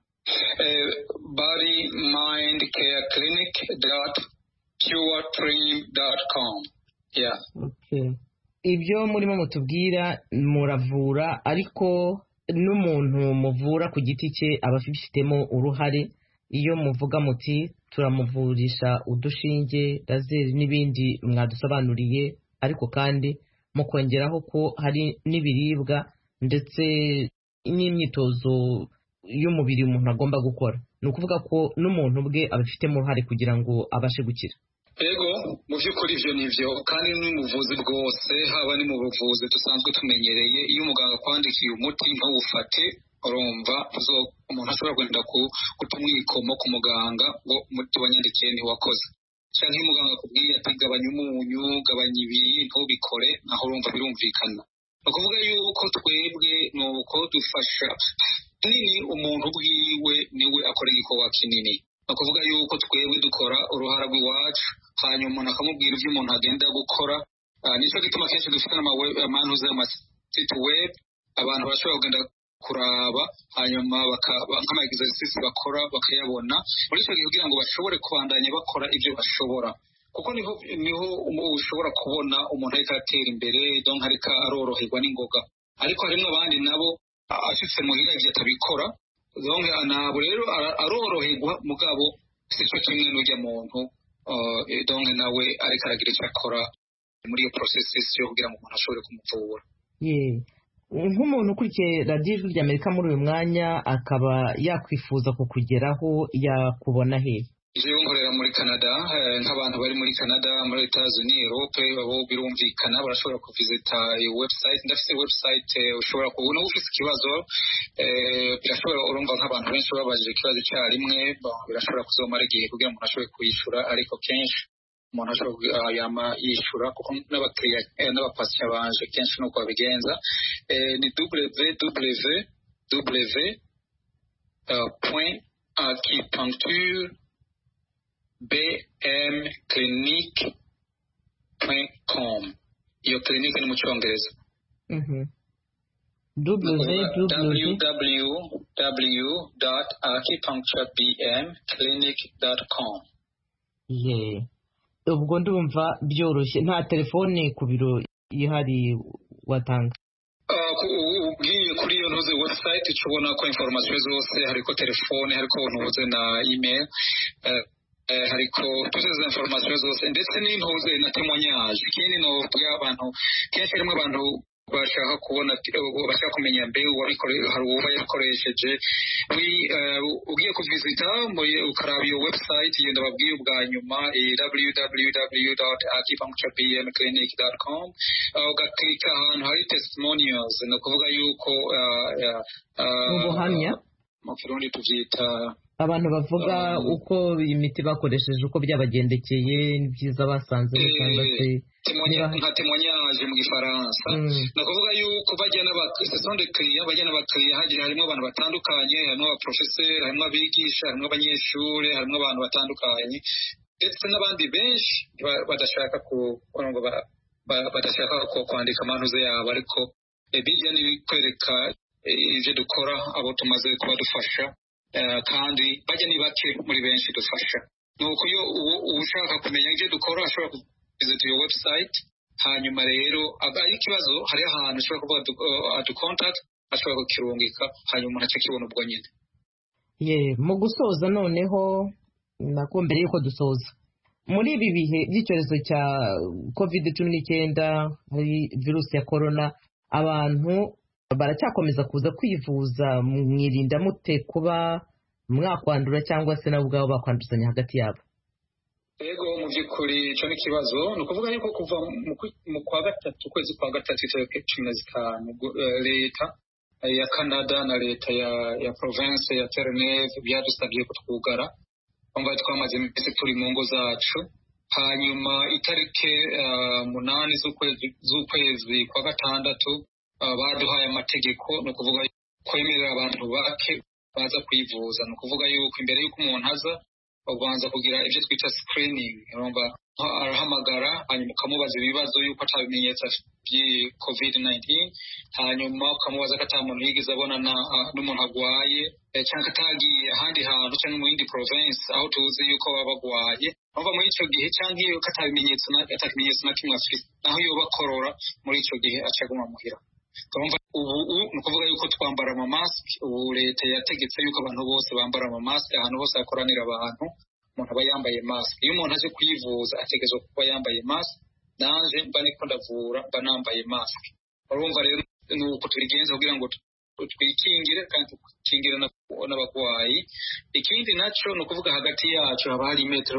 Uh, body mind care clinic dot pure trim dot com. Yeah. Okay. Ibyo murimo mutubwira muravura ariko n'umuntu muvura ku giti cye abafitemo uruhare iyo muvuga muti turamuvurisha udushinge lazeri n'ibindi mwadusobanuriye ariko kandi mukongeraho ko hari n'ibiribwa ndetse n'imyitozo y'umubiri umuntu agomba gukora ni ukuvuga ko n'umuntu bwe abifitemo uruhare kugira ngo abashe gukira. Ego mu by'ukuri ibyo ni byo kandi n'umuvuzi bwose haba ni mu buvuzi dusanzwe tumenyereye iyo umuganga akwandikiye umuti ntuwufate urumva umuntu ashobora kwenda guta umwikomo ku muganga ngo umuti wanyandikiye ntiwakoze cyangwa iyo umuganga akubwiye ati gabanya umunyu gabanya ibi ntubikore naho urumva birumvikana. Ni ukuvuga yuko twebwe ni uko dufasha nini umuntu bwiwe niwe akora igikorwa kinini. Ni ukuvuga yuko twebwe dukora uruhara rw'iwacu hanyuma umuntu akamubwira ibyo umuntu agenda gukora. Nicyo gituma kenshi dufite n'amanuze y'amasite web abantu bashobora kugenda kuraba hanyuma nk'ama exercice bakora bakayabona muri icyo gihe kugira ngo bashobore kubandanya bakora ibyo bashobora kuko niho niho ushobora kubona umuntu ariko atera imbere donc ariko aroroherwa n'ingoga. Ariko harimo abandi nabo ashitse muhira igihe atabikora donc nabo rero aroroherwa mugabo sicyo kimwe n'ujya muntu donc nawe ariko aragira icyo akora muri iyo processes yo kugira ngo umuntu ashobore kumuvura. Yeah. Nk'umuntu ukurikiye radiyo ijwi ry'Amerika muri uyu mwanya akaba yakwifuza kukugeraho yakubona he? Jewe nkorera muri Canada nk'abantu bari muri Canada muri Etats-Unis Europe babo birumvikana barashobora kuvizita iyo website ndafite website ushobora kubona ufite ikibazo birashobora urumva nk'abantu benshi babajije ikibazo cyarimwe birashobora kuzomara igihe kugira ngo umuntu ashobore kuyishura ariko kenshi umuntu ashobora yama yishura kuko n'abakiriya n'abapasiya banje kenshi nuko babigenza ni www point acupuncture bm clinic point com. Iyo clinic ni mu Cyongereza. Mhm. www dot acupuncture b m clinic dot com. Yeah. Ubwo ndumva byoroshye nta telefone ku biro ihari watanga. Ugiye kuri iyo ntuze website ucubona ko information zose hariko telefone hariko ntuze na email hariko tuzize information zose ndetse n'intuze na témoignage ikindi no bw'abantu kenshi rimwe abantu bashaka kubona bashaka kumenya mbe wabikoreye hari uwo yakoresheje ugiye kuvizita ukaraba iyo website yenda babwiye ubwa nyuma www dot acupuncture b m clinic dot com ugaklika ahantu hari testimonials no kuvuga yuko ubuhamya mu Kirundi tuvyita abantu bavuga uko imiti bakoresheje uko byabagendekeye n'ibyiza basanze cyangwa se nka témoignage mu Gifaransa. No kuvuga yuko bajya n'abasonde client bajya n'abakiriya hagiye harimo abantu batandukanye harimo abaprofesseur harimo abigisha harimo abanyeshuri harimo abantu batandukanye ndetse n'abandi benshi badashaka ku ngo badashaka ko kwandika amanuze yabo ariko bijya n'ikwereka ibyo dukora abo tumaze kuba dufasha kandi bajya ni bake muri benshi dufasha. Nuko iyo ushaka kumenya ibyo dukora ashobora kuvizita iyo website hanyuma rero ari ikibazo hari ahantu ushobora kuvuga adu contact ashobora kukirungika hanyuma umuntu akakibona ubwo nyine. Ye mu gusoza noneho nako mbere yuko dusoza muri ibi bihe by'icyorezo cya covid cumi n'icyenda muri virusi ya corona abantu baracyakomeza kuza kwivuza mwirinda mute kuba mwakwandura cyangwa se nabo ubwabo bakwanduzanya hagati yabo? Ego mu by'ukuri icyo ni ikibazo ni ukuvuga yuko kuva mu kwa gatatu ukwezi kwa gatatu itariki cumi na zitanu leta ya Canada na leta ya ya province ya Terre-Neuve byadusabye ko twugara bamwe twamaze iminsi turi mu ngo zacu. Hanyuma itariki munani z'ukwezi kwa gatandatu baduhaye amategeko, ni ukuvuga kwemerera abantu bake baza kwivuza. Ni ukuvuga yuko imbere y'uko umuntu aza ubanza kugira ibyo twita screening, urumva arahamagara hanyuma ukamubaza ibibazo yuko atabimenyetso by'i covid nineteen, hanyuma ukamubaza ko ata muntu yigeze abonana n'umuntu agwaye cyangwa atagiye ahandi hantu cyangwa mu yindi province aho tuzi yuko baba bagwaye. Urumva muri icyo gihe cyangwa iyo katabimenyetso atakimenyetso na kimwe afite naho iyo bakorora muri icyo gihe acaguma muhira. Urumva ubu ni ukuvuga yuko twambara amamasike. Ubu leta yategetse yuko abantu bose bambara amamasike ahantu hose hakoranira abantu, umuntu aba yambaye masike. Iyo umuntu aje kwivuza ategerezwa kuba yambaye masike. Nanje mba niko ndavura mba nambaye masike. Urumva rero ni uko tubigenza kugira ngo twikingire kandi tukingire n'abagwayi. Ikindi nacyo ni ukuvuga hagati yacu haba hari imetero,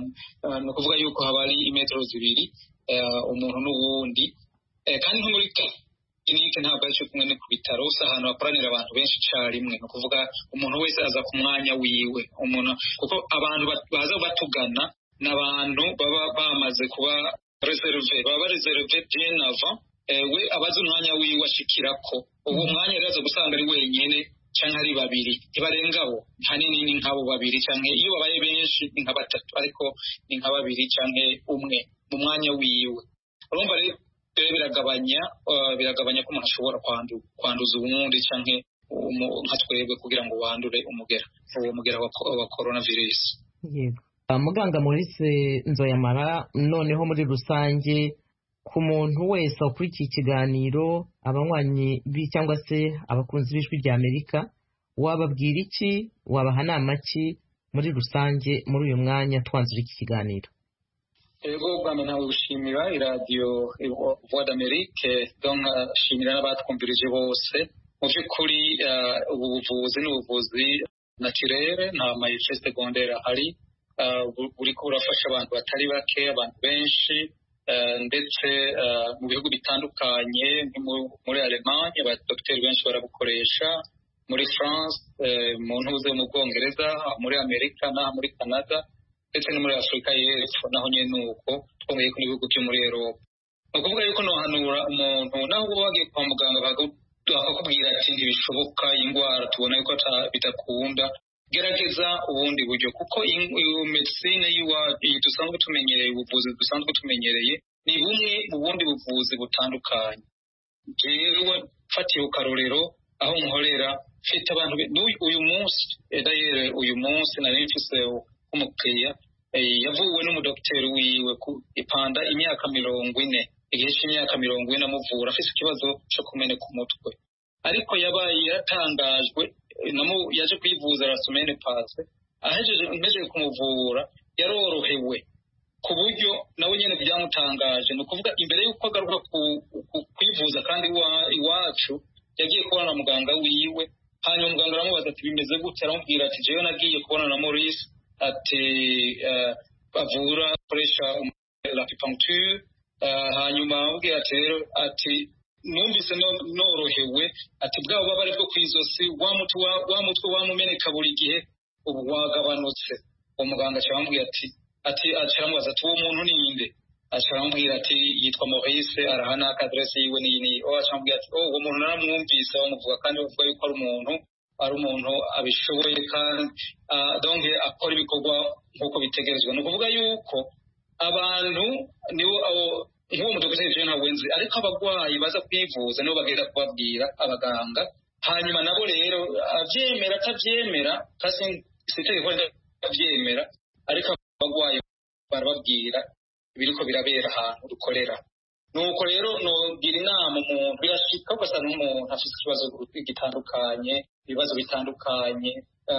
ni ukuvuga yuko haba hari imetero zibiri umuntu n'uwundi, kandi nko muri kinike ntabwo ari cyo kumwe no ku bitaro usa ahantu hakoranira abantu benshi icyarimwe. Ni ukuvuga umuntu wese aza ku mwanya wiwe, umuntu kuko abantu baza batugana n'abantu baba bamaze kuba reserve, baba reserve bien avant we abaza umwanya wiwe ashikirako. Uwo mwanya rero aza gusanga ari wenyene cyangwa ari babiri, ntibarengaho. Hanini ni nk'abo babiri, cyangwa iyo babaye benshi ni nka batatu, ariko ni nka babiri cyangwa umwe mu mwanya wiwe. Urumva rero biragabanya biragabanya ko umuntu ashobora kwanduza uwundi cyangwa nka twebwe kugira ngo wandure umugera uwo mugera wa coronavirus. Yego. Muganga Maurice Nzoyamara, noneho muri rusange ku muntu wese kuri iki kiganiro, abanywanyi bi cyangwa se abakunzi b'ijwi rya Amerika, wababwira iki, wabaha nama ki muri rusange muri uyu mwanya twanzura iki kiganiro? Ego bwana nawe ushimira iradiyo Voix d'Amerique, donc shimira n'abatwumvirije bose. Mu by'ukuri ubu buvuzi ni ubuvuzi naturel, nta mayishe secondaire ahari, buriko burafasha abantu batari bake, abantu benshi, ndetse mu bihugu bitandukanye muri Allemagne abadokiteri benshi barabukoresha, muri France, mu ntuze mu Bwongereza, muri Amerika na muri Canada, ndetse no muri Afurika y'Epfo naho nyene nuko, twongeye ku bihugu byo muri Europe. Ni ukuvuga yuko nohanura umuntu naho uba wagiye kwa muganga bakakubwira ati ntibishoboka, indwara tubona yuko bidakunda, gerageza ubundi buryo, kuko medicine dusanzwe tumenyereye, ubuvuzi dusanzwe tumenyereye ni bumwe mu bundi buvuzi butandukanye. Jewe fatiye ukarorero aho nkorera mfite abantu uyu munsi dayere uyu munsi nari mfise umukiriya yavuwe n'umudokiteri wiwe ipanda imyaka mirongo ine, igihe cy'imyaka mirongo ine amuvura afite ikibazo cyo kumeneka umutwe, ariko yabaye yatangajwe yaje kwivuza la semaine passée, ahejeje mpejeje kumuvura yarorohewe ku buryo nawe nyene byamutangaje. Ni ukuvuga imbere y'uko agaruka kwivuza kandi iwacu yagiye kubona na muganga wiwe, hanyuma muganga aramubaza ati bimeze gute, aramubwira ati jewe nagiye kubona na Maurice ati bavura akoresha l'acupuncture, hanyuma amubwira ati rero ati numvise norohewe, ati bwabo babare bwo kwizosi wa mutwe wamumeneka buri gihe ubu wagabanutse. Umuganga cyamubwira ati ati acaramubaza ati uwo muntu ninde, acamubwira ati yitwa Maurice, arahana adresse yiwe ni ni o acamubwira ati oh uwo muntu naramwumvise bamuvuga kandi bavuga yuko ari umuntu ari umuntu abishoboye kandi donc akora ibikorwa nk'uko bitegerezwa. Ni ukuvuga yuko abantu nibo abo nk'uwo mudokiteri je ntawe nzi, ariko abagwayi baza kwivuza nibo bagenda kubabwira abaganga, hanyuma nabo rero avyemera atavyemera kasi siteye ko avyemera, ariko abagwayi barababwira biriko birabera ahantu dukorera. Nuko rero nogira inama umuntu birashika ugasanga n'umuntu afite ikibazo gitandukanye, ibibazo bitandukanye,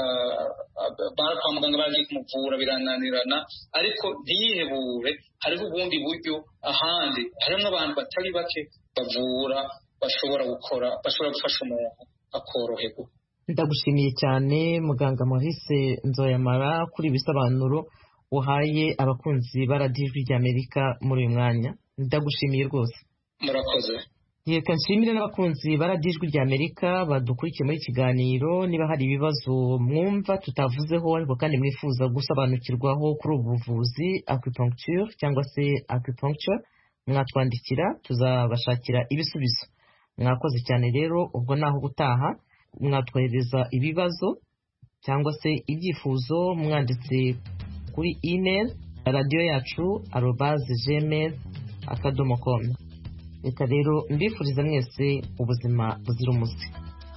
kwa muganga bagiye kumuvura birananirana, ariko ntiyihebure, hariho ubundi buryo ahandi, harimo abantu batari bake bavura bashobora gukora, bashobora gufasha umuntu akoroherwa. Ndagushimiye cyane muganga Maurice Nzoyamara kuri ibisobanuro uhaye abakunzi ba radiyo ijwi ry'Amerika muri uyu mwanya. Ndagushimiye rwose. Murakoze. reka nshimire n'abakunzi baradijwi rya Amerika badukurikiye muri kiganiro. Niba hari ibibazo mwumva tutavuzeho ariko kandi mwifuza gusobanukirwaho kuri ubu buvuzi acupuncture cyangwa se acupuncture, mwatwandikira tuzabashakira ibisubizo. Mwakoze cyane rero, ubwo naho gutaha mwatwohereza ibibazo cyangwa se ibyifuzo mwanditse kuri email radio yacu arobase gmail akadomo com. Reka rero mbifuriza mwese ubuzima buzira umuze.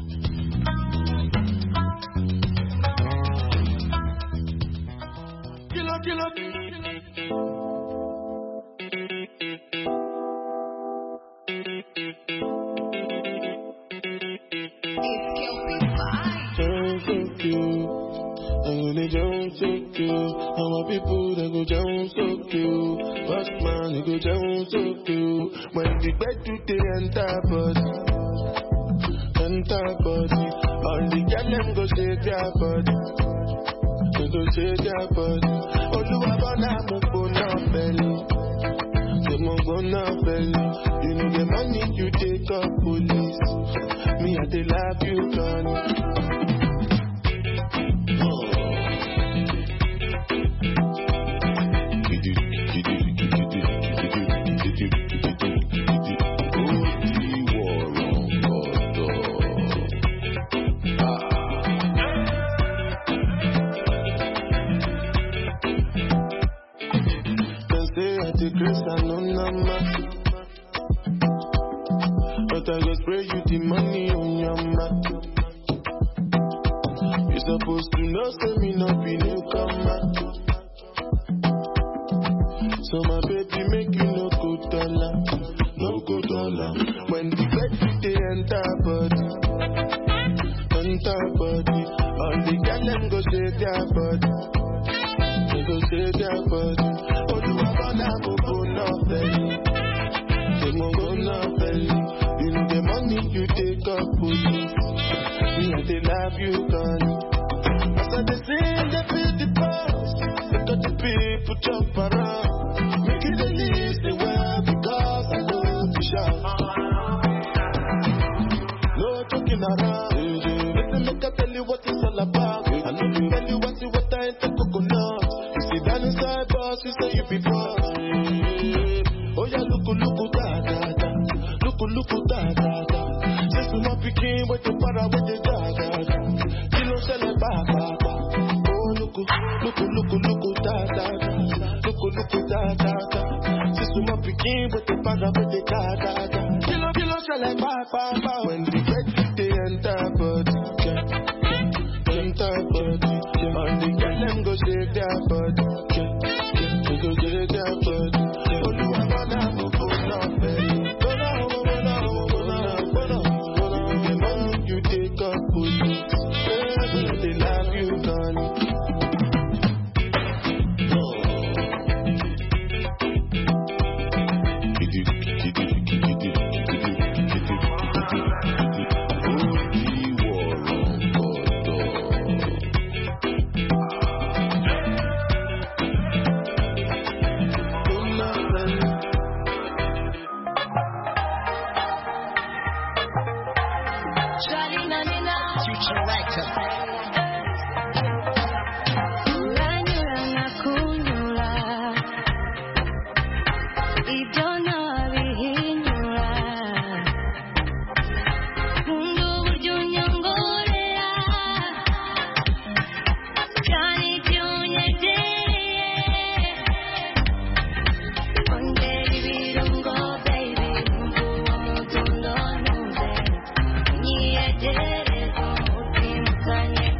They don't so cute. How my people they go down so cute. First man they go down so cute. When the bed to the enter body, enter body. All the girls them go shake their body, they go shake their body. Oh you have a name for no belly, they won't go no belly. You know the money you take up police. Me I they love you, Connie. But I go spray you the money on your map. You supposed to know, say me not be newcomer. So my baby make you no go dollar, no go dollar. When the baby they enter body, enter body. All the girls them go shake their body, they go shake their body. Oh you have an apple for nothing. They won't go no belly. You know the money you take up police. Me and they love you, Connie. I said they sing, they feel the pulse. They got the people jump around. Make it the least they well because I love the shot. No talking around. Listen, make I tell you what it's all about. I know you tell you what's what I ain't the coconut. You see down inside boss, you say you be boss. Oh yeah, look, look, da da da, look, look, da da da. Just my picking with the para with the da da da. Kilo shell ba ba ba. Oh look, look, look, look, da da da, look, look, da da da. Just my picking with the para with the da da da. Kilo kilo shell ba ba ba. When the bread they enter body, enter body. All the girls them go shake their body, they go shake their body. Yeah.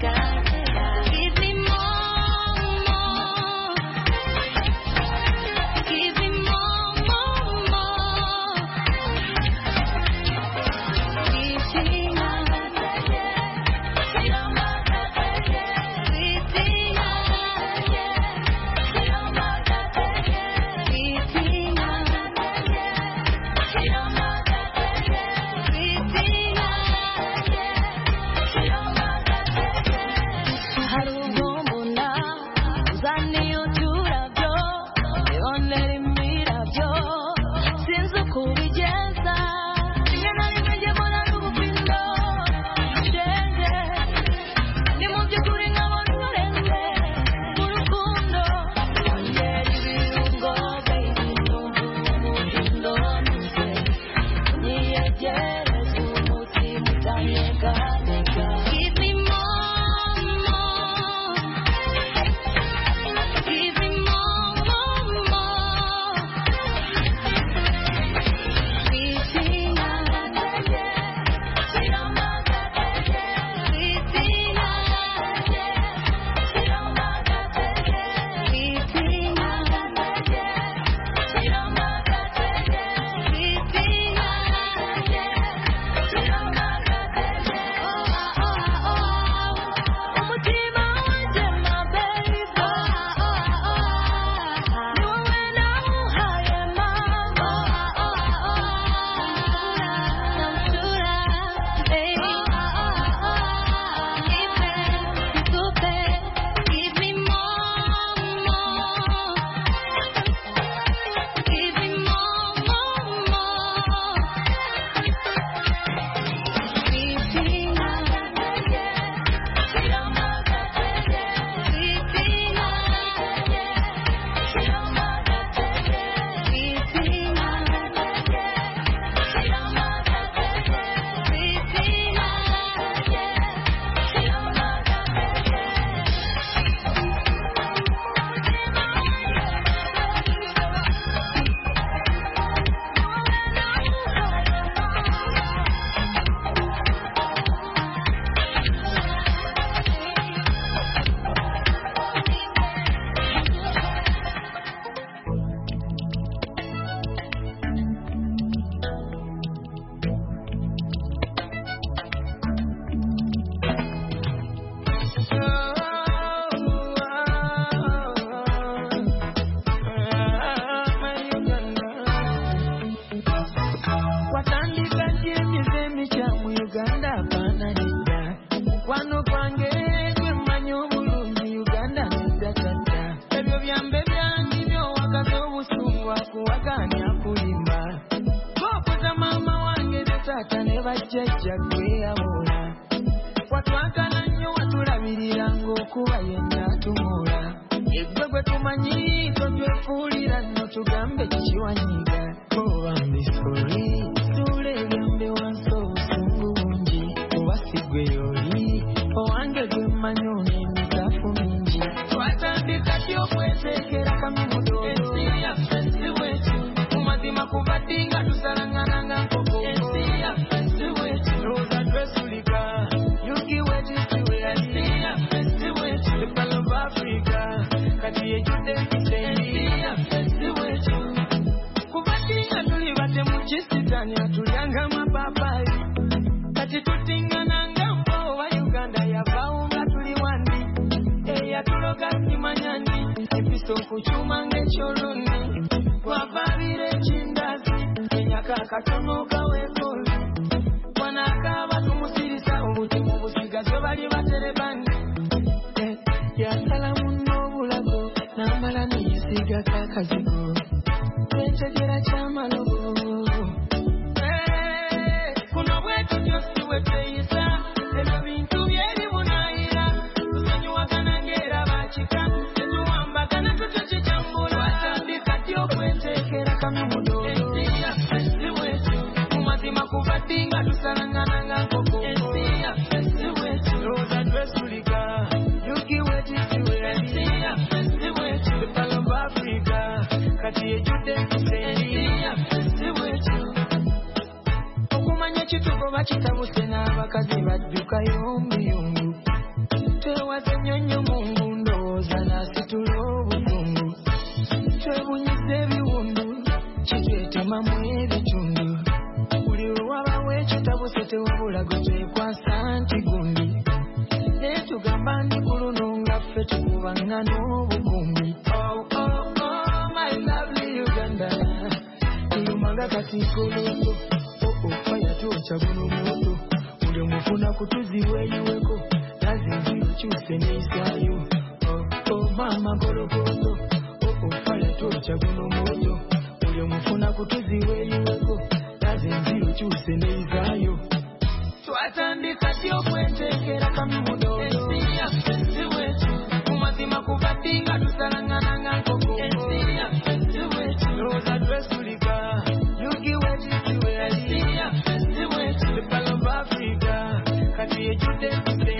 jajja gwe yabula watwagala nnyo watulabirira ng'okuba yenna tumula eggwe gwe tumanyi totwefuulira nno tugambe kikiwanyiga oba mbisoli tuleegembe wansi obusungu bungi oba sigwe yoli owange gwe mmanyi on'emitafu mingi twatandika ddi okweteekera kamimudoodo ensi yaffe si bwetu mu mazima kuva ddi nga tusalangana nga nkoko ensi yaffe si bwetu looza twesulika yugi wetisiwe ensi yaffe si bwetu the Pearl of Africa kati ejjudde ensi yaffe si bwetu kuva ddi nga tuli badde mu kisitani atulyanga amapaapaali kati tutingananga mpo oba Uganda yavaawo nga tuli wandi eyatuloga simanyani episo okukyuma ng'ekyoloni wavaabira ekindazi enyaka akatono kaweekoli wanaakaaba tumusirisa obutimu busigazo bali baterebani yasala munno obulago n'amala neyesigako akazigo entegera ky'amalobo kuno bwetu gyosi wetweyisa ebyo bintu byeri bunaayira tusonyiwagana ng'era bakika tetuwambagana tutekijambula watandika ddi okweteekera kamimudoodo ensi yaffe si bwetu mu mazima kuva ddi nga tusalangana nga nkoko ensi yaffe si bwetu looza twesulika yugi wetisiwe ensi yaffe si bwetu the Pearl of Africa kati ejjudde ensi yaffe si bwetu okumanya ekituko bakitabuse n'abakazi baddukayo mbuyungu twewaze nnyonnyo mungu ndowooza n'asitula obusungu twebunyiza ebiwundu kitwetemamu ebitundu buli lwe wabawo ekitabuse tewabula gwe twekwasa nti gundi naye tugamba ndi ku luno nga ffe tukubanga n'obukumbi oh, oh, oh, my lovely Uganda tulumanga katikoloto ofaya tuocha guno moto ule mufuna kutuziwe iweko lazima ukyuse neisayo oh, oh, mama gologoto ofaya tuocha guno moto ule mufuna kutuziwe iweko lazima ukyuse neisayo twatandika ddi okweteekera kamimudoodo ensi yaffe si bwetu mu mazima kuva ddi nga tusalangana nga nkoko ensi yaffe si bwetu looza twesulika yugi wetisiwe ensi yaffe si bwetu the Pearl of Africa kati ejjudde